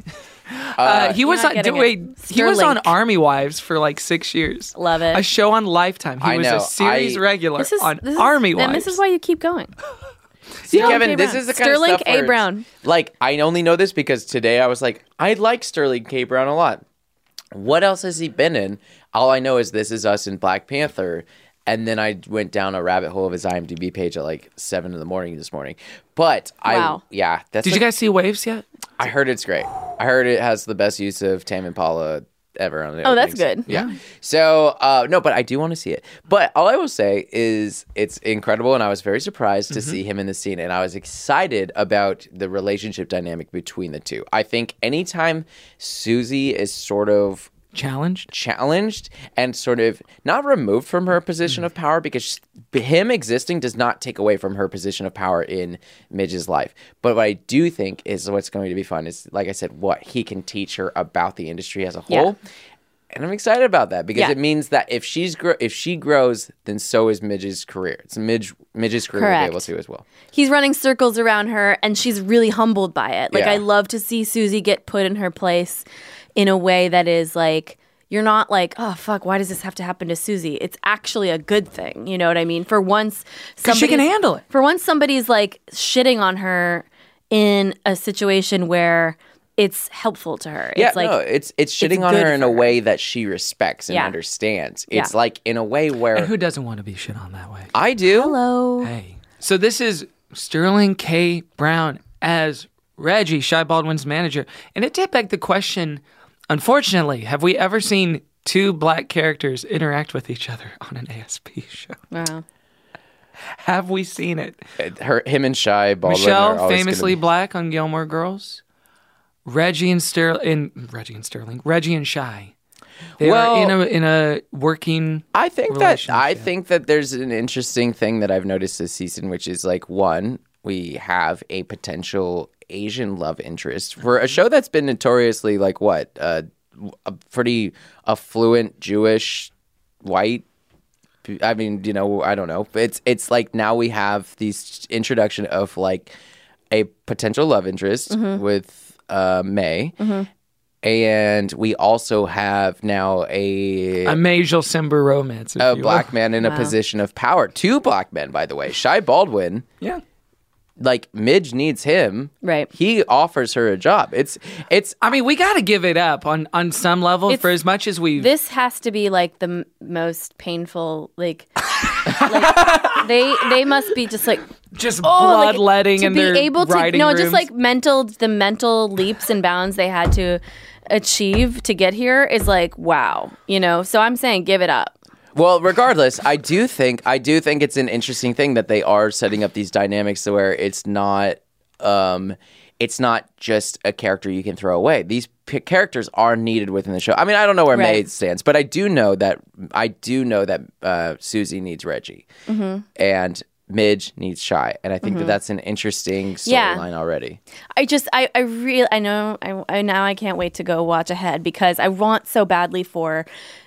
He was not on. getting Wait, it. he was on Sterling. Army Wives for like 6 years. Love it. A show on Lifetime. He I was know. a series regular This is on Army Wives. And this is why you keep going. See, Sterling Kevin, K. this Brown. is the kind Sterling of stuff A. where it's- Brown. Like, I only know this because today I was like, I like Sterling K. Brown a lot. What else has he been in? All I know is This Is Us and Black Panther. And then I went down a rabbit hole of his IMDb page at like 7 a.m. this morning. But Wow. that's Did you guys see Waves yet? I heard it's great. I heard it has the best use of Tame Impala ever on the Oh, that's openings. good. Yeah. So, no, but I do want to see it. But all I will say is it's incredible, and I was very surprised to see him in the scene, and I was excited about the relationship dynamic between the two. I think anytime Susie is sort of challenged and sort of not removed from her position of power, because him existing does not take away from her position of power in Midge's life. But what I do think is what's going to be fun is, like I said, what he can teach her about the industry as a whole. Yeah. And I'm excited about that because Yeah. it means that if she grows, then so is Midge's career. It's Midge's career will Correct. be able to as well. He's running circles around her, and she's really humbled by it. Like, Yeah. I love to see Susie get put in her place in a way that is like, you're not like, oh, fuck, why does this have to happen to Susie? It's actually a good thing. You know what I mean? For once, 'Cause she can somebody's- handle it. For once, somebody's like shitting on her in a situation where it's helpful to her. Yeah, It's like, no, it's shitting on good her in for a way that she respects and Yeah. understands. Yeah. It's like in a way where And who doesn't want to be shit on that way? I do. Hello. Hey. So this is Sterling K. Brown as Reggie, Shy Baldwin's manager. And it did beg the question, unfortunately, have we ever seen two black characters interact with each other on an ASP show? Wow. Have we seen it? Him and Shy Baldwin are Michelle, always famously gonna be- black on Gilmore Girls. Reggie and Shy. They Well- are in a working. I think relationship. that there's an interesting thing that I've noticed this season, which is like, one, we have a potential Asian love interest for a show that's been notoriously like a pretty affluent Jewish white. I mean, I don't know. It's like now we have these introduction of like a potential love interest with May. And we also have now a Majel Simba romance. if a you will. black man in a position of power. Two black men, by the way. Shy Baldwin. Yeah. Like Midge needs him. Right. He offers her a job. It's I mean, we got to give it up on some level It's- for as much as we. This has to be like the most painful, like they must be just like just like, bloodletting to in be their able to writing just rooms. like the mental leaps and bounds they had to achieve to get here is like wow, So I'm saying give it up. well, regardless, I do think it's an interesting thing that they are setting up these dynamics to where it's not just a character you can throw away. These characters are needed within the show. I mean, I don't know where May Right. stands, but I do know that Susie needs Reggie, and Midge needs Shy, and I think that that's an interesting storyline already. I know now I can't wait to go watch ahead because I want so badly for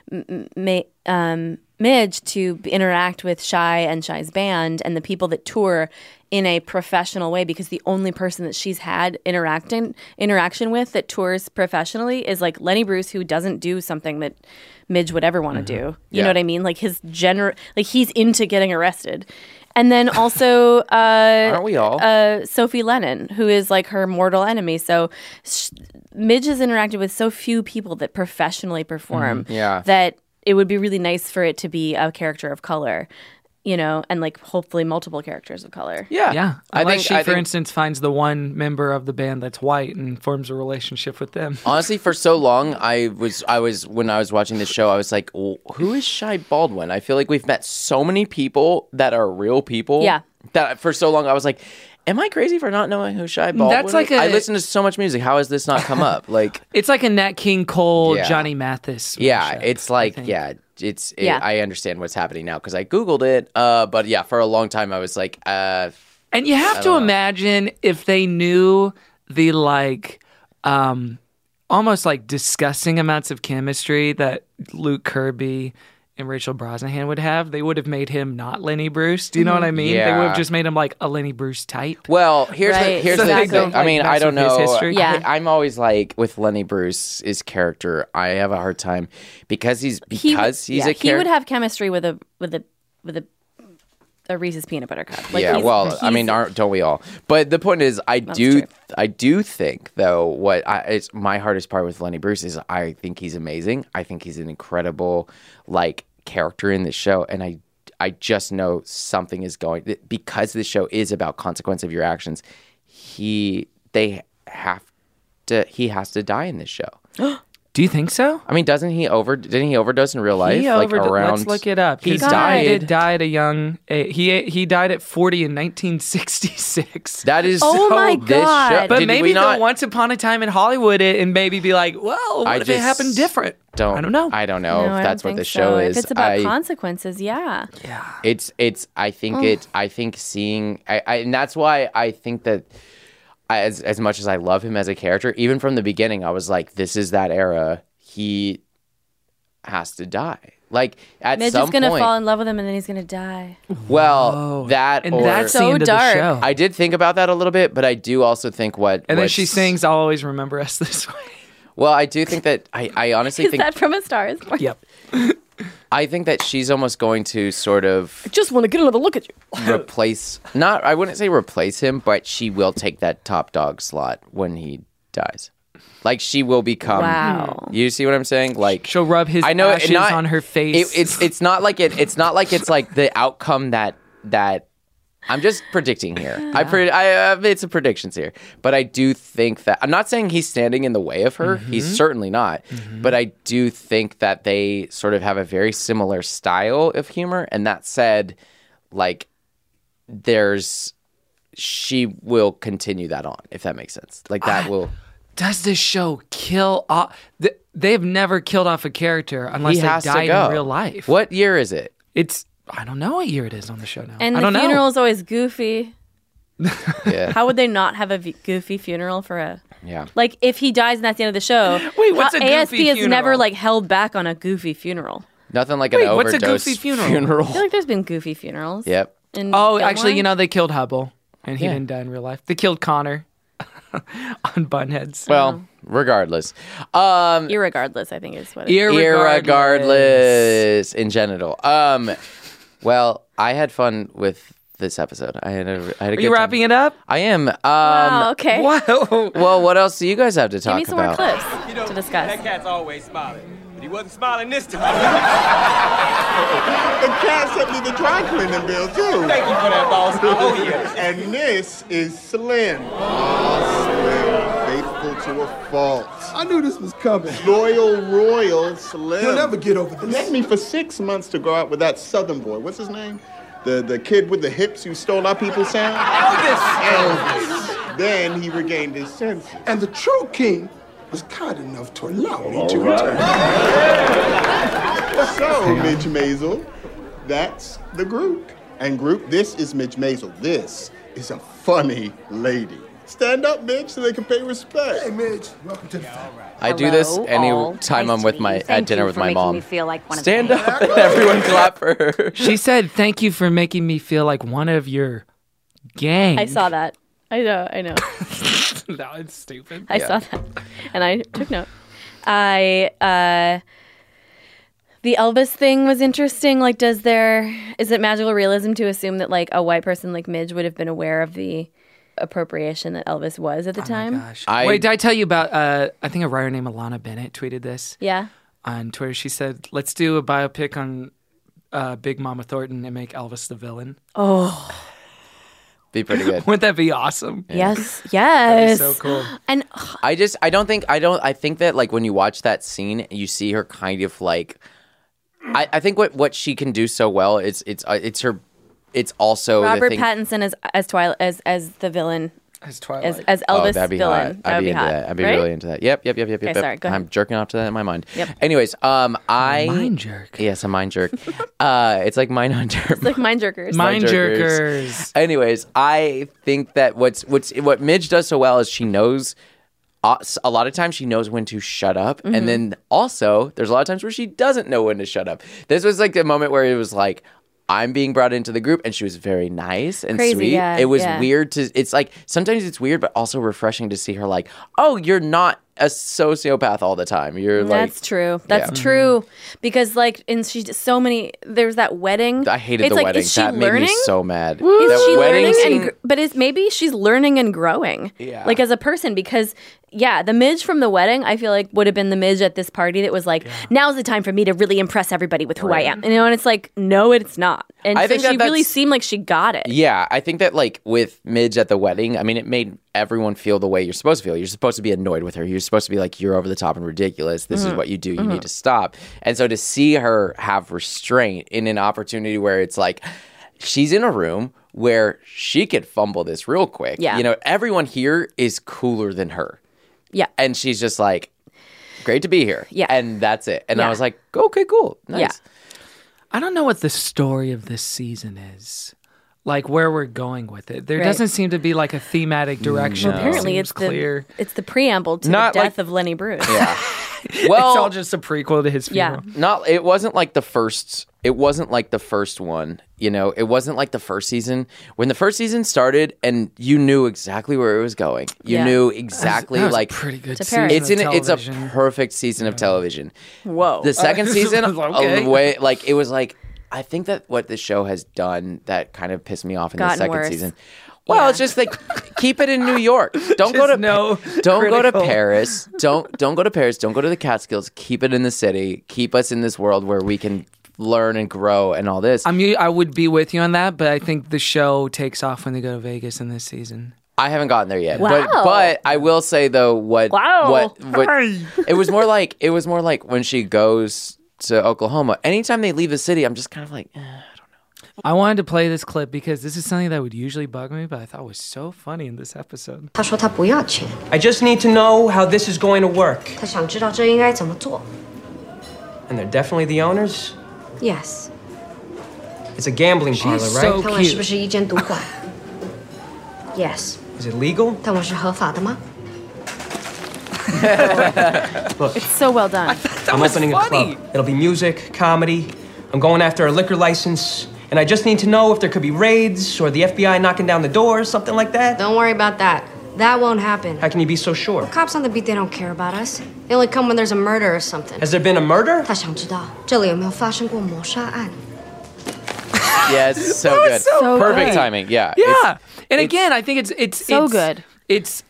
Midge to interact with Shy and Shy's band and the people that tour in a professional way, because the only person that she's had interaction with that tours professionally is like Lenny Bruce, who doesn't do something that Midge would ever want to do. You know what I mean? Like he's into getting arrested. And then also, aren't we all? Sophie Lennon, who is like her mortal enemy. So Midge has interacted with so few people that professionally perform that it would be really nice for it to be a character of color, you know, and like hopefully multiple characters of color. Yeah. Unless she, for instance, finds the one member of the band that's white and forms a relationship with them. Honestly, for so long, I was when I was watching this show, I was like, who is Shy Baldwin? I feel like we've met so many people that are real people. Yeah. That for so long, I was like, am I crazy for not knowing who Shy Baldwin That's like is? I listen to so much music. How has this not come up? Like, it's like a Nat King Cole, Johnny Mathis. Yeah, it's like, I understand what's happening now because I Googled it. But yeah, for a long time, I was like, and you have to imagine if they knew the like, almost like disgusting amounts of chemistry that Luke Kirby and Rachel Brosnahan would have, they would have made him not Lenny Bruce. Do you know what I mean? Yeah. They would have just made him like a Lenny Bruce type. Well, here's the thing. I mean, I don't know. Yeah. I'm always like with Lenny Bruce's character, I have a hard time because he's a character. He would have chemistry with a Reese's peanut butter cup. Like I mean, don't we all? But the point is, I do think though it's my hardest part with Lenny Bruce is I think he's amazing. I think he's an incredible like character in this show, and I just know something is going because this show is about consequence of your actions. He has to die in this show. Do you think so? I mean, didn't he overdose in real life? Let's look it up. He died. He did die at a young. He died at 40 in 1966. That is my God. But maybe they'll Once Upon a Time in Hollywood it and maybe be like, well, what if it happened different? I don't know. I don't know if that's what the show is. If it's about consequences, yeah. It's. I think seeing. And that's why I think that. As much as I love him as a character, even from the beginning, I was like, this is that era. He has to die. Like, at Midge some is going to point, fall in love with him and then he's going to die. Well, that's so dark. Show. I did think about that a little bit, but I do also think And then she sings, I'll always remember us this way. Well, I do think that, I honestly think... Is that from A Star Is Born? Yep. I think that she's almost going to sort of... I just want to get another look at you. replace... I wouldn't say replace him, but she will take that top dog slot when he dies. Like, she will become... Wow. You see what I'm saying? Like, she'll rub his ashes on her face. It's not like it's like the outcome that I'm just predicting here. I made some predictions here, but I do think that I'm not saying he's standing in the way of her. He's certainly not. But I do think that they sort of have a very similar style of humor. And that said, like, she will continue that on, if that makes sense. Like that will. Does this show kill off? They've never killed off a character unless they died in real life. What year is it? I don't know what year it is on the show now. And I don't the know. funeral is always goofy. Yeah. How would they not have a goofy funeral for a... Yeah. Like, if he dies and that's the end of the show... Wait, what's a goofy ASP funeral? has never, like, held back on a goofy funeral. Nothing like an overdose what's a goofy funeral? I feel like there's been goofy funerals. Yep. Actually, they killed Hubble, and he didn't die in real life. They killed Connor on Bunheads. Well, regardless. Irregardless, I think is what it is. Irregardless in genital. Well, I had fun with this episode. I had a good Are you wrapping it up? I am. Wow, okay. Whoa. Well, what else do you guys have to talk Give me some more about? clips to discuss. That cat's always smiling. But he wasn't smiling this time. The cat sent me the dry cleaning bill, too. Thank you for that, boss. Oh, yes. And this is Slim. Oh, Slim. Faithful to a fault. I knew this was coming. Royal Slim. You'll never get over this. Left me for 6 months to go out with that Southern boy. What's his name? The kid with the hips who stole our people's sound? Elvis. Then he regained his senses. And the true king was kind enough to allow me to return. So, Midge Maisel, that's the group. And group, this is Midge Maisel. This is a funny lady. Stand up, Midge, so they can pay respect. Hey, Midge, welcome to the family. I do this any time I'm with at dinner with my mom. Stand up and everyone clap for her. She said, "Thank you for making me feel like one of your gang." I saw that. I know. No, it's stupid. I saw that, and I took note. The Elvis thing was interesting. Like, is it magical realism to assume that like a white person like Midge would have been aware of the appropriation that Elvis was at the time? Gosh. Wait, did I tell you about, I think a writer named Alana Bennett tweeted this. Yeah. On Twitter. She said, let's do a biopic on Big Mama Thornton and make Elvis the villain. Oh. Be pretty good. Wouldn't that be awesome? Yeah. Yes. That'd be so cool. And I think that like when you watch that scene, you see her kind of like, I think what she can do so well is it's also Robert the thing. Pattinson as Twilight as the villain. As Twilight. As Elvis that'd be villain. hot. That would be hot. I'd be right? really into that. Yep. Okay, sorry, go ahead. I'm jerking off to that in my mind. Yep. Anyways, Mind jerk. Yes, a mind jerk. It's like Mindhunter. It's like mind jerkers. Mind jerkers. Anyways, I think that what Midge does so well is she knows. A lot of times she knows when to shut up, and then also there's a lot of times where she doesn't know when to shut up. This was like the moment where it was like, I'm being brought into the group, and she was very nice and Crazy, sweet. yeah, it was yeah. weird it's like sometimes it's weird, but also refreshing to see her like, oh, you're not a sociopath all the time. You're like, that's true. That's true. Because like, and she's so many. There's that wedding. I hated it's the like, wedding. Is she That learning? made me so mad. Is That she wedding learning? scene- But maybe she's learning and growing. Yeah. Like as a person, because the Midge from the wedding, I feel like would have been the Midge at this party that was like, now's the time for me to really impress everybody with who I am. And it's like, no, it's not. And I so think she really that's- seemed like she got it. Yeah, I think that like with Midge at the wedding, I mean, it made everyone feel the way you're supposed to feel. You're supposed to be annoyed with her. You're supposed to be like, you're over the top and ridiculous. This is what you do. You need to stop. And so to see her have restraint in an opportunity where it's like, she's in a room where she could fumble this real quick. Yeah. You know, everyone here is cooler than her. Yeah. And she's just like, great to be here. Yeah. And that's it. And Yeah. I was like, okay, cool. Nice. Yeah. I don't know what the story of this season is. Like where we're going with it. There Right. doesn't seem to be like a thematic direction. No. that Apparently, seems it's clear. it's the preamble to Not the death like- of Lenny Bruce. Yeah. It's Well, all just a prequel to his Yeah. funeral. it wasn't like the first one, you know. It wasn't like the first season. When the first season started and you knew exactly where it was going. You Yeah. knew exactly That was like a pretty good It's a season. parody. it's a television. perfect season of television. Whoa. The second season, Okay. the way like it was like, I think that what the show has done that kind of pissed me off in the Gotten second worse. season. Well, it's just like keep it in New York. Don't go to no don't go to critical. Paris. Don't go to Paris. Don't go to the Catskills. Keep it in the city. Keep us in this world where we can learn and grow and all this. I would be with you on that, but I think the show takes off when they go to Vegas in this season. I haven't gotten there yet. Wow. But I will say though what it was more like when she goes to Oklahoma. Anytime they leave the city, I'm just kind of like, I wanted to play this clip because this is something that would usually bug me, but I thought was so funny in this episode. 他说他不要钱， I just need to know how this is going to work. 他想知道这应该怎么做。 And they're definitely the owners? Yes， It's a gambling parlor, She's right? so 他们是不是一间赌馆 ？Yes， Is it legal? 他们是合法的吗？ Look, It's so well done. I'm opening a club. It'll be music, comedy. I'm going after a liquor license. And I just need to know if there could be raids or the FBI knocking down the doors, something like that. Don't worry about that. That won't happen. How can you be so sure? Cops on the beat, they don't care about us. They only come when there's a murder or something. Has there been a murder? 他想知道这里有没有发生过谋杀案。 yes, so good. so Perfect good. timing. Yeah. Yeah, and again, I think it's So it's, good. It's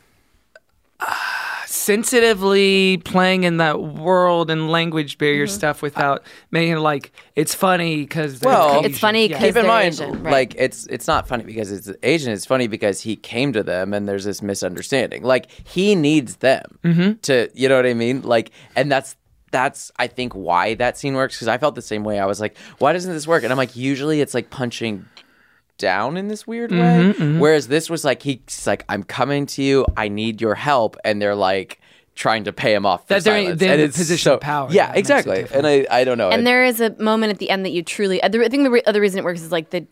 sensitively playing in that world and language barrier stuff without making it like it's funny because Well, It's funny 'cause keep in they're mind, Asian, right. like it's not funny because it's Asian. It's funny because he came to them and there's this misunderstanding. Like he needs them to, you know what I mean? Like, and that's I think why that scene works because I felt the same way. I was like, why doesn't this work? And I'm like, usually it's like punching down in this weird way. Whereas this was like he's like, I'm coming to you. I need your help, and they're like. trying to pay him off for That they're silence. in And a it's position of power. Yeah, That makes it exactly. And I don't know. And there is a moment at the end that you truly. I think the other reason it works is like the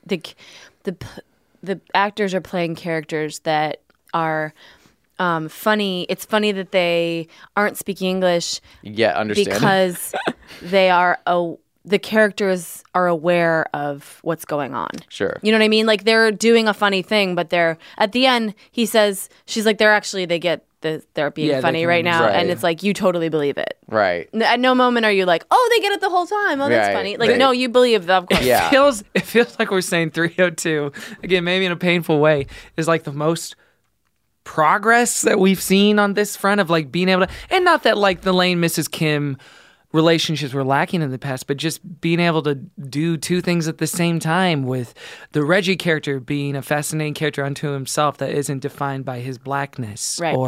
actors are playing characters that are funny. It's funny that they aren't speaking English. Yeah, understand. Because they are the characters are aware of what's going on. Sure. You know what I mean? Like they're doing a funny thing, but they're at the end. He says she's like they're being funny right now, and it's like you totally believe it. Right. At no moment are you like, oh, they get it the whole time. Oh, that's Right, funny. Like right. no, you believe them. Of course. It feels like we're saying 302 again, maybe in a painful way, is like the most progress that we've seen on this front of like being able to, and not that like the Lane Mrs. Kim relationships were lacking in the past, but just being able to do two things at the same time, with the Reggie character being a fascinating character unto himself that isn't defined by his blackness, Right.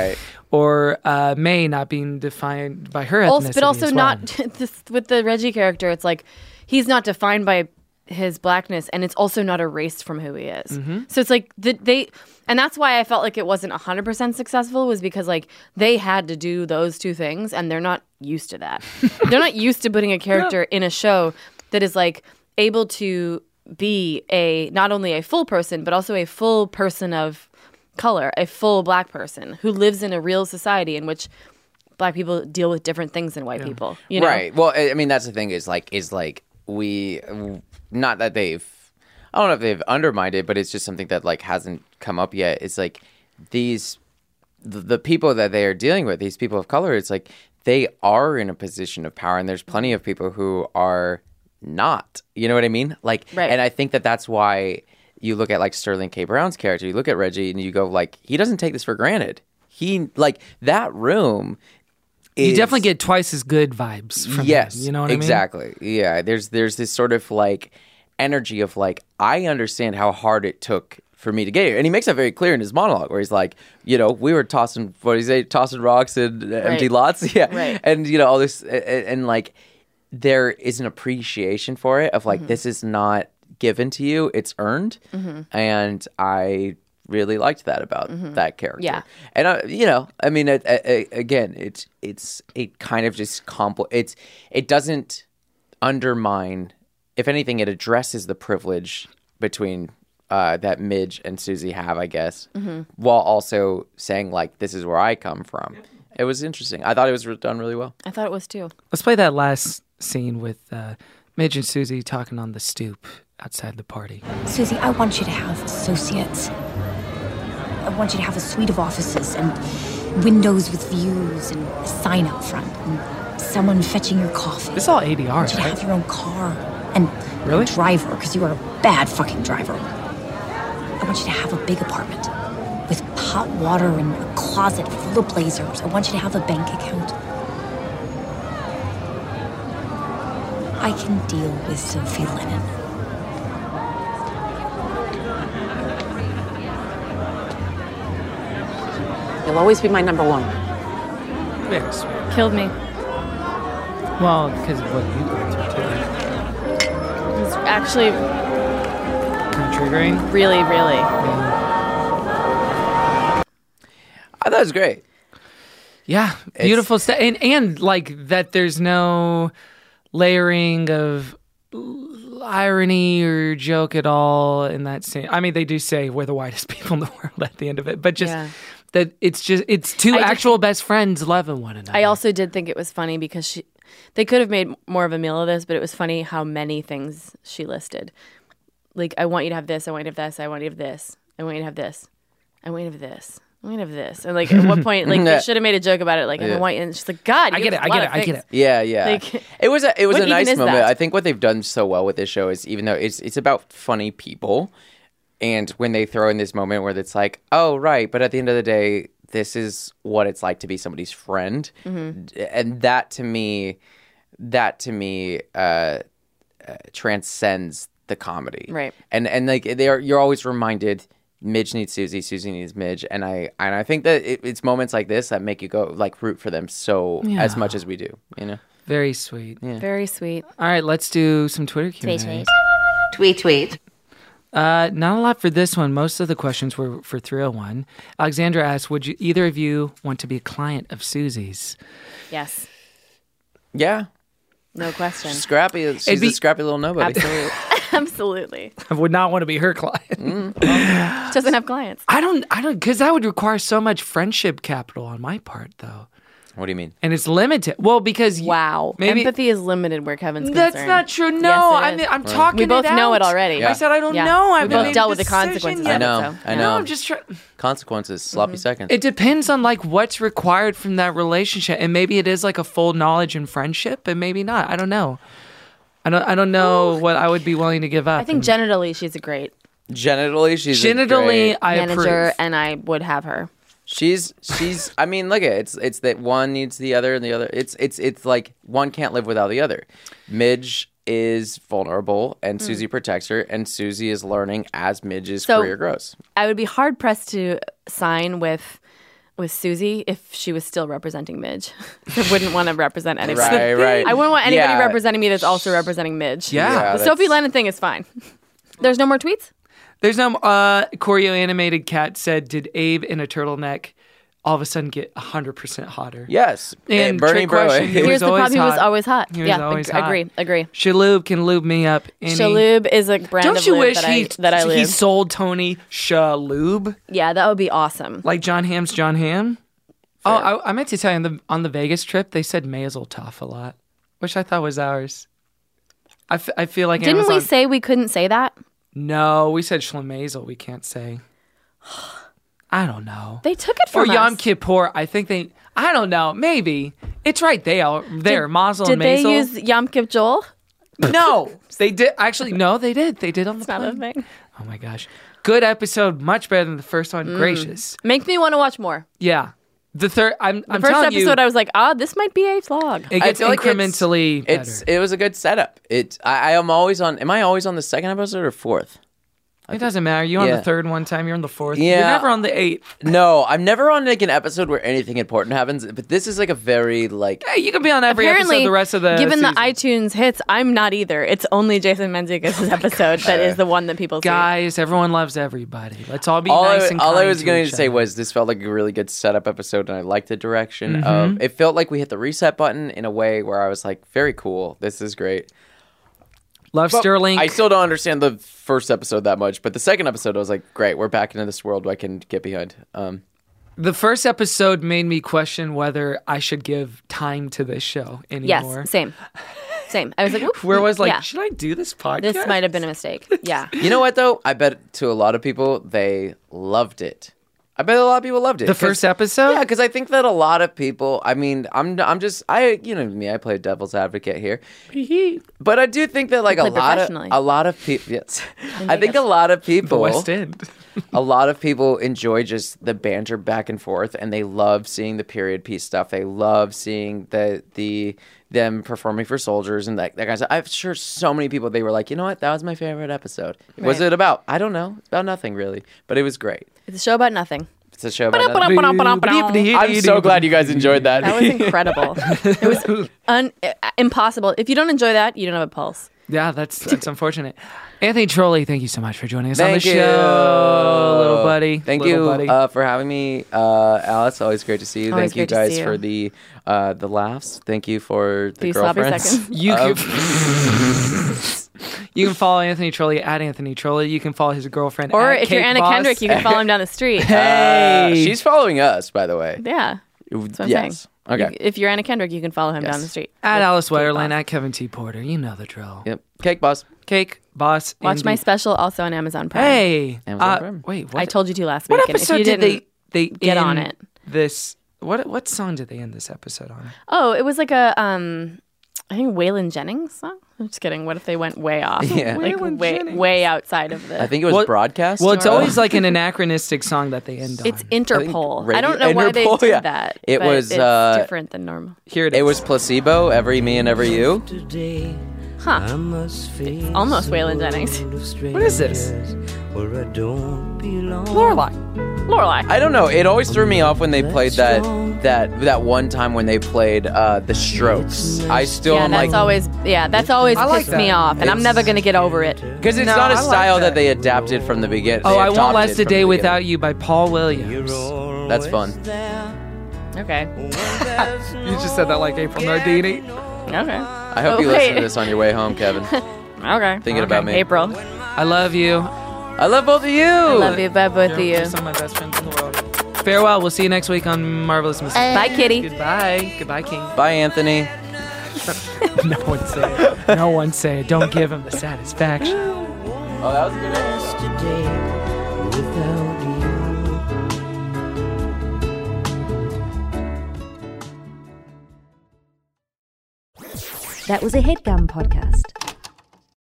or May not being defined by her ethnicity, But also as well. not with the Reggie character. It's like he's not defined by his blackness, and it's also not erased from who he is. Mm-hmm. So it's like and that's why I felt like it wasn't 100% successful, was because like they had to do those two things, and they're not used to that. They're not used to putting a character in a show that is like able to be not only a full person, but also a full person of color, a full black person who lives in a real society in which black people deal with different things than white people. You know? Right. Well, I mean, that's the thing is we, not that I don't know if they've undermined it, but it's just something that like hasn't come up yet. It's like the people that they are dealing with, these people of color, it's like they are in a position of power, and there's plenty of people who are not. You know what I mean? Like, right. And I think that that's why you look at like Sterling K. Brown's character, you look at Reggie, and you go like, he doesn't take this for granted. He like that room. You definitely get twice as good vibes from him, you know what I mean? Exactly. Yeah, there's this sort of like energy of like, I understand how hard it took for me to get here. And he makes that very clear in his monologue where he's like, we were tossing rocks in empty lots. Yeah. Right. And, all this, and like, there is an appreciation for it of like, this is not given to you, it's earned. Mm-hmm. And I really liked that about that character. Yeah. And I mean, again, it kind of just it doesn't undermine. If anything, it addresses the privilege between that Midge and Susie have, I guess, while also saying like, "This is where I come from." It was interesting. I thought it was done really well. I thought it was too. Let's play that last scene with Midge and Susie talking on the stoop outside the party. Susie, I want you to have associates. I want you to have a suite of offices and windows with views and a sign out front and someone fetching your coffee. This is all ADR, I want you to right? have your own car and Really? a driver, because you are a bad fucking driver. I want you to have a big apartment with hot water and a closet full of blazers. I want you to have a bank account. I can deal with Sophie Lennon. You'll always be my number one. Very sweet. Killed me. Well, because of what you go through too. It's actually Kind of triggering. really, really. I thought it was great. Yeah, beautiful stuff, and like that. There's no layering of irony or joke at all in that scene. I mean, they do say we're the whitest people in the world at the end of it, but just that it's two actual best friends loving one another. I also did think it was funny because they could have made more of a meal of this, but it was funny how many things she listed. Like, I want you to have this, I want you to have this, I want you to have this, I want you to have this, I want you to have this, I want you to have this. And like, at what point, like, they should have made a joke about it. Like, I want you, and she's like, God, I get it. Yeah, yeah. Like, it was a what nice even is moment. that? I think what they've done so well with this show is, even though it's about funny people, and when they throw in this moment where it's like, oh right, but at the end of the day, this is what it's like to be somebody's friend, and that to me transcends the comedy, Right. And like you're always reminded, Midge needs Susie, Susie needs Midge, and I think that it's moments like this that make you go like root for them as much as we do, Very sweet. Yeah. Very sweet. All right, let's do some Twitter Q&A. Tweet. Not a lot for this one. Most of the questions were for 301. Alexandra asks, would either of you want to be a client of Susie's? Yes. Yeah. No question. Scrappy. She's a scrappy little nobody. Absolutely. Absolutely. I would not want to be her client. She doesn't have clients. I don't, because that would require so much friendship capital on my part, though. What do you mean? And it's limited. Well, because maybe empathy is limited where Kevin's concerned. That's not true. No, yes, I'm talking. We both know it already. I said I don't know. We both dealt with the consequences. I know. I know. I'm just trying. Consequences, sloppy seconds. It depends on like what's required from that relationship, and maybe it is like a full knowledge and friendship, and maybe not. I don't know. I don't know what I would be willing to give up. I think genitally she's a great genitally she's I manager, approve. and I would have her. She's I mean, look at it. It's that one needs the other and the other. It's like one can't live without the other. Midge is vulnerable and Susie protects her, and Susie is learning as Midge's career grows. I would be hard pressed to sign with Susie if she was still representing Midge. I wouldn't want to represent anybody. Right. I wouldn't want anybody representing me that's also representing Midge. Yeah. The Sophie Lennon thing is fine. There's no more tweets? There's no Choreo Animated Cat said, did Abe in a turtleneck all of a sudden get 100% hotter? Yes. And Bernie question, Here's the problem. He was always hot. He was always hot. Agree. Shaloub can lube me up. Shaloub is a brand Don't of you lube wish that I lube. he sold Tony Shaloub? Yeah, that would be awesome. Like John Hamm's John Hamm? Fair. Oh, I meant to tell you, on the Vegas trip, they said Mazeltov a lot, which I thought was ours. I feel like Didn't Amazon... we say we couldn't say that? No, we said Schlemazel. We can't say. I don't know. They took it from us. Or Yom us. Kippur. I think they. I don't know. Maybe it's right there. Mazel and Did Mazel. they use Yom Kippur Joel? No, they did. Actually, no, they did. They did on the It's not a plane. thing. Oh my gosh, good episode. Much better than the first one. Gracious. Makes me want to watch more. Yeah. The third. I'm The first telling you, episode, I was like, this might be a vlog. it gets incrementally better. It was a good setup. I am always on. Am I always on the second episode or fourth? It doesn't matter. You're on the third one time. You're on the fourth. Yeah. You're never on the eighth. No, I'm never on like an episode where anything important happens. But this is like a very like. Hey, you can be on every Apparently, episode the rest of the given season. the iTunes hits, I'm not either. It's only Jason Menzies' episode that is the one that people see. Guys, everyone loves everybody. Let's all be nice and kind. All I was going each to say other. was this felt like a really good setup episode, and I liked the direction of. It felt like we hit the reset button in a way where I was like, very cool. This is great. Love But Sterling. I still don't understand the first episode that much, but the second episode, I was like, great, we're back into this world I can get behind. The first episode made me question whether I should give time to this show anymore. Yes, same. I was like, oops. Where I was like, yeah. should I do this podcast? This might have been a mistake. Yeah. You know what, though? I bet to a lot of people, they loved it. I bet a lot of people loved it. The first episode? Yeah, because I think that a lot of people, I mean, you know me, I play devil's advocate here. But I do think that like a lot of people, yes. I think a lot of people, The West End. a lot of people enjoy just the banter back and forth, and they love seeing the period piece stuff. They love seeing them performing for soldiers and that kind of stuff. I'm sure so many people, they were like, you know what, that was my favorite episode. Was it about? I don't know. It's about nothing really, but it was great. It's a show about nothing. It's a show about nothing. I'm so glad you guys enjoyed that. That was incredible. It was impossible. If you don't enjoy that, you don't have a pulse. Yeah, that's unfortunate. Anthony Trolley, thank you so much for joining us on the Thank you. show, little buddy. Thank Little you buddy. for having me, Alice. Always great to see you. Always Thank you great to guys see you. for the laughs. Thank you for the These sloppy girlfriends. seconds. You can follow Anthony Trolley at Anthony Trolley. You can follow his girlfriend Or at if you're Cake Anna Boss. Kendrick, you can follow him down the street. Hey! She's following us, by the way. Yeah. That's what I'm Yes. saying. Okay. If you're Anna Kendrick, you can follow him down the street. At Alice Cake Wetterland, Boss. at Kevin T. Porter. You know the drill. Yep. Cake Boss. Cake Boss. Watch my indeed. special also on Amazon Prime. Hey. Amazon Prime. Wait, what? I told you to last What week. and if episode you did didn't they get on end it? This what song did they end this episode on? Oh, it was like a I think Waylon Jennings song. I'm just kidding. What if they went way off? Yeah. Like Waylon way Jennings. way outside of the. I think it was broadcast. Well, it's always like an anachronistic song that they end on. It's Interpol. I don't know Radio- why they Interpol, did yeah. that. It but was, it's different than normal. Here It was Placebo, Every Me and Every You. Today, Huh. It's almost Waylon Jennings. What is this? Lorelai. I don't know. It always threw me off when they played that one time when they played The Strokes. I still am like... That's always I like pissed me that. off, and I'm never going to get over it. Because it's not a style that they adapted from the beginning. Oh, I Won't Last a Day Without You by Paul Williams. That's fun. Okay. You just said that like April Nardini. Okay. I hope you listen to this on your way home, Kevin. Okay. Thinking about me. April. I love you. I love both of you. I love you, both of you. You're some of my best friends in the world. Farewell. We'll see you next week on Marvelous Mrs. Bye, Kitty. Goodbye. Goodbye, King. Bye, Anthony. No one say it. No one say it. Don't give him the satisfaction. Oh, that was a good That was a HeadGum podcast.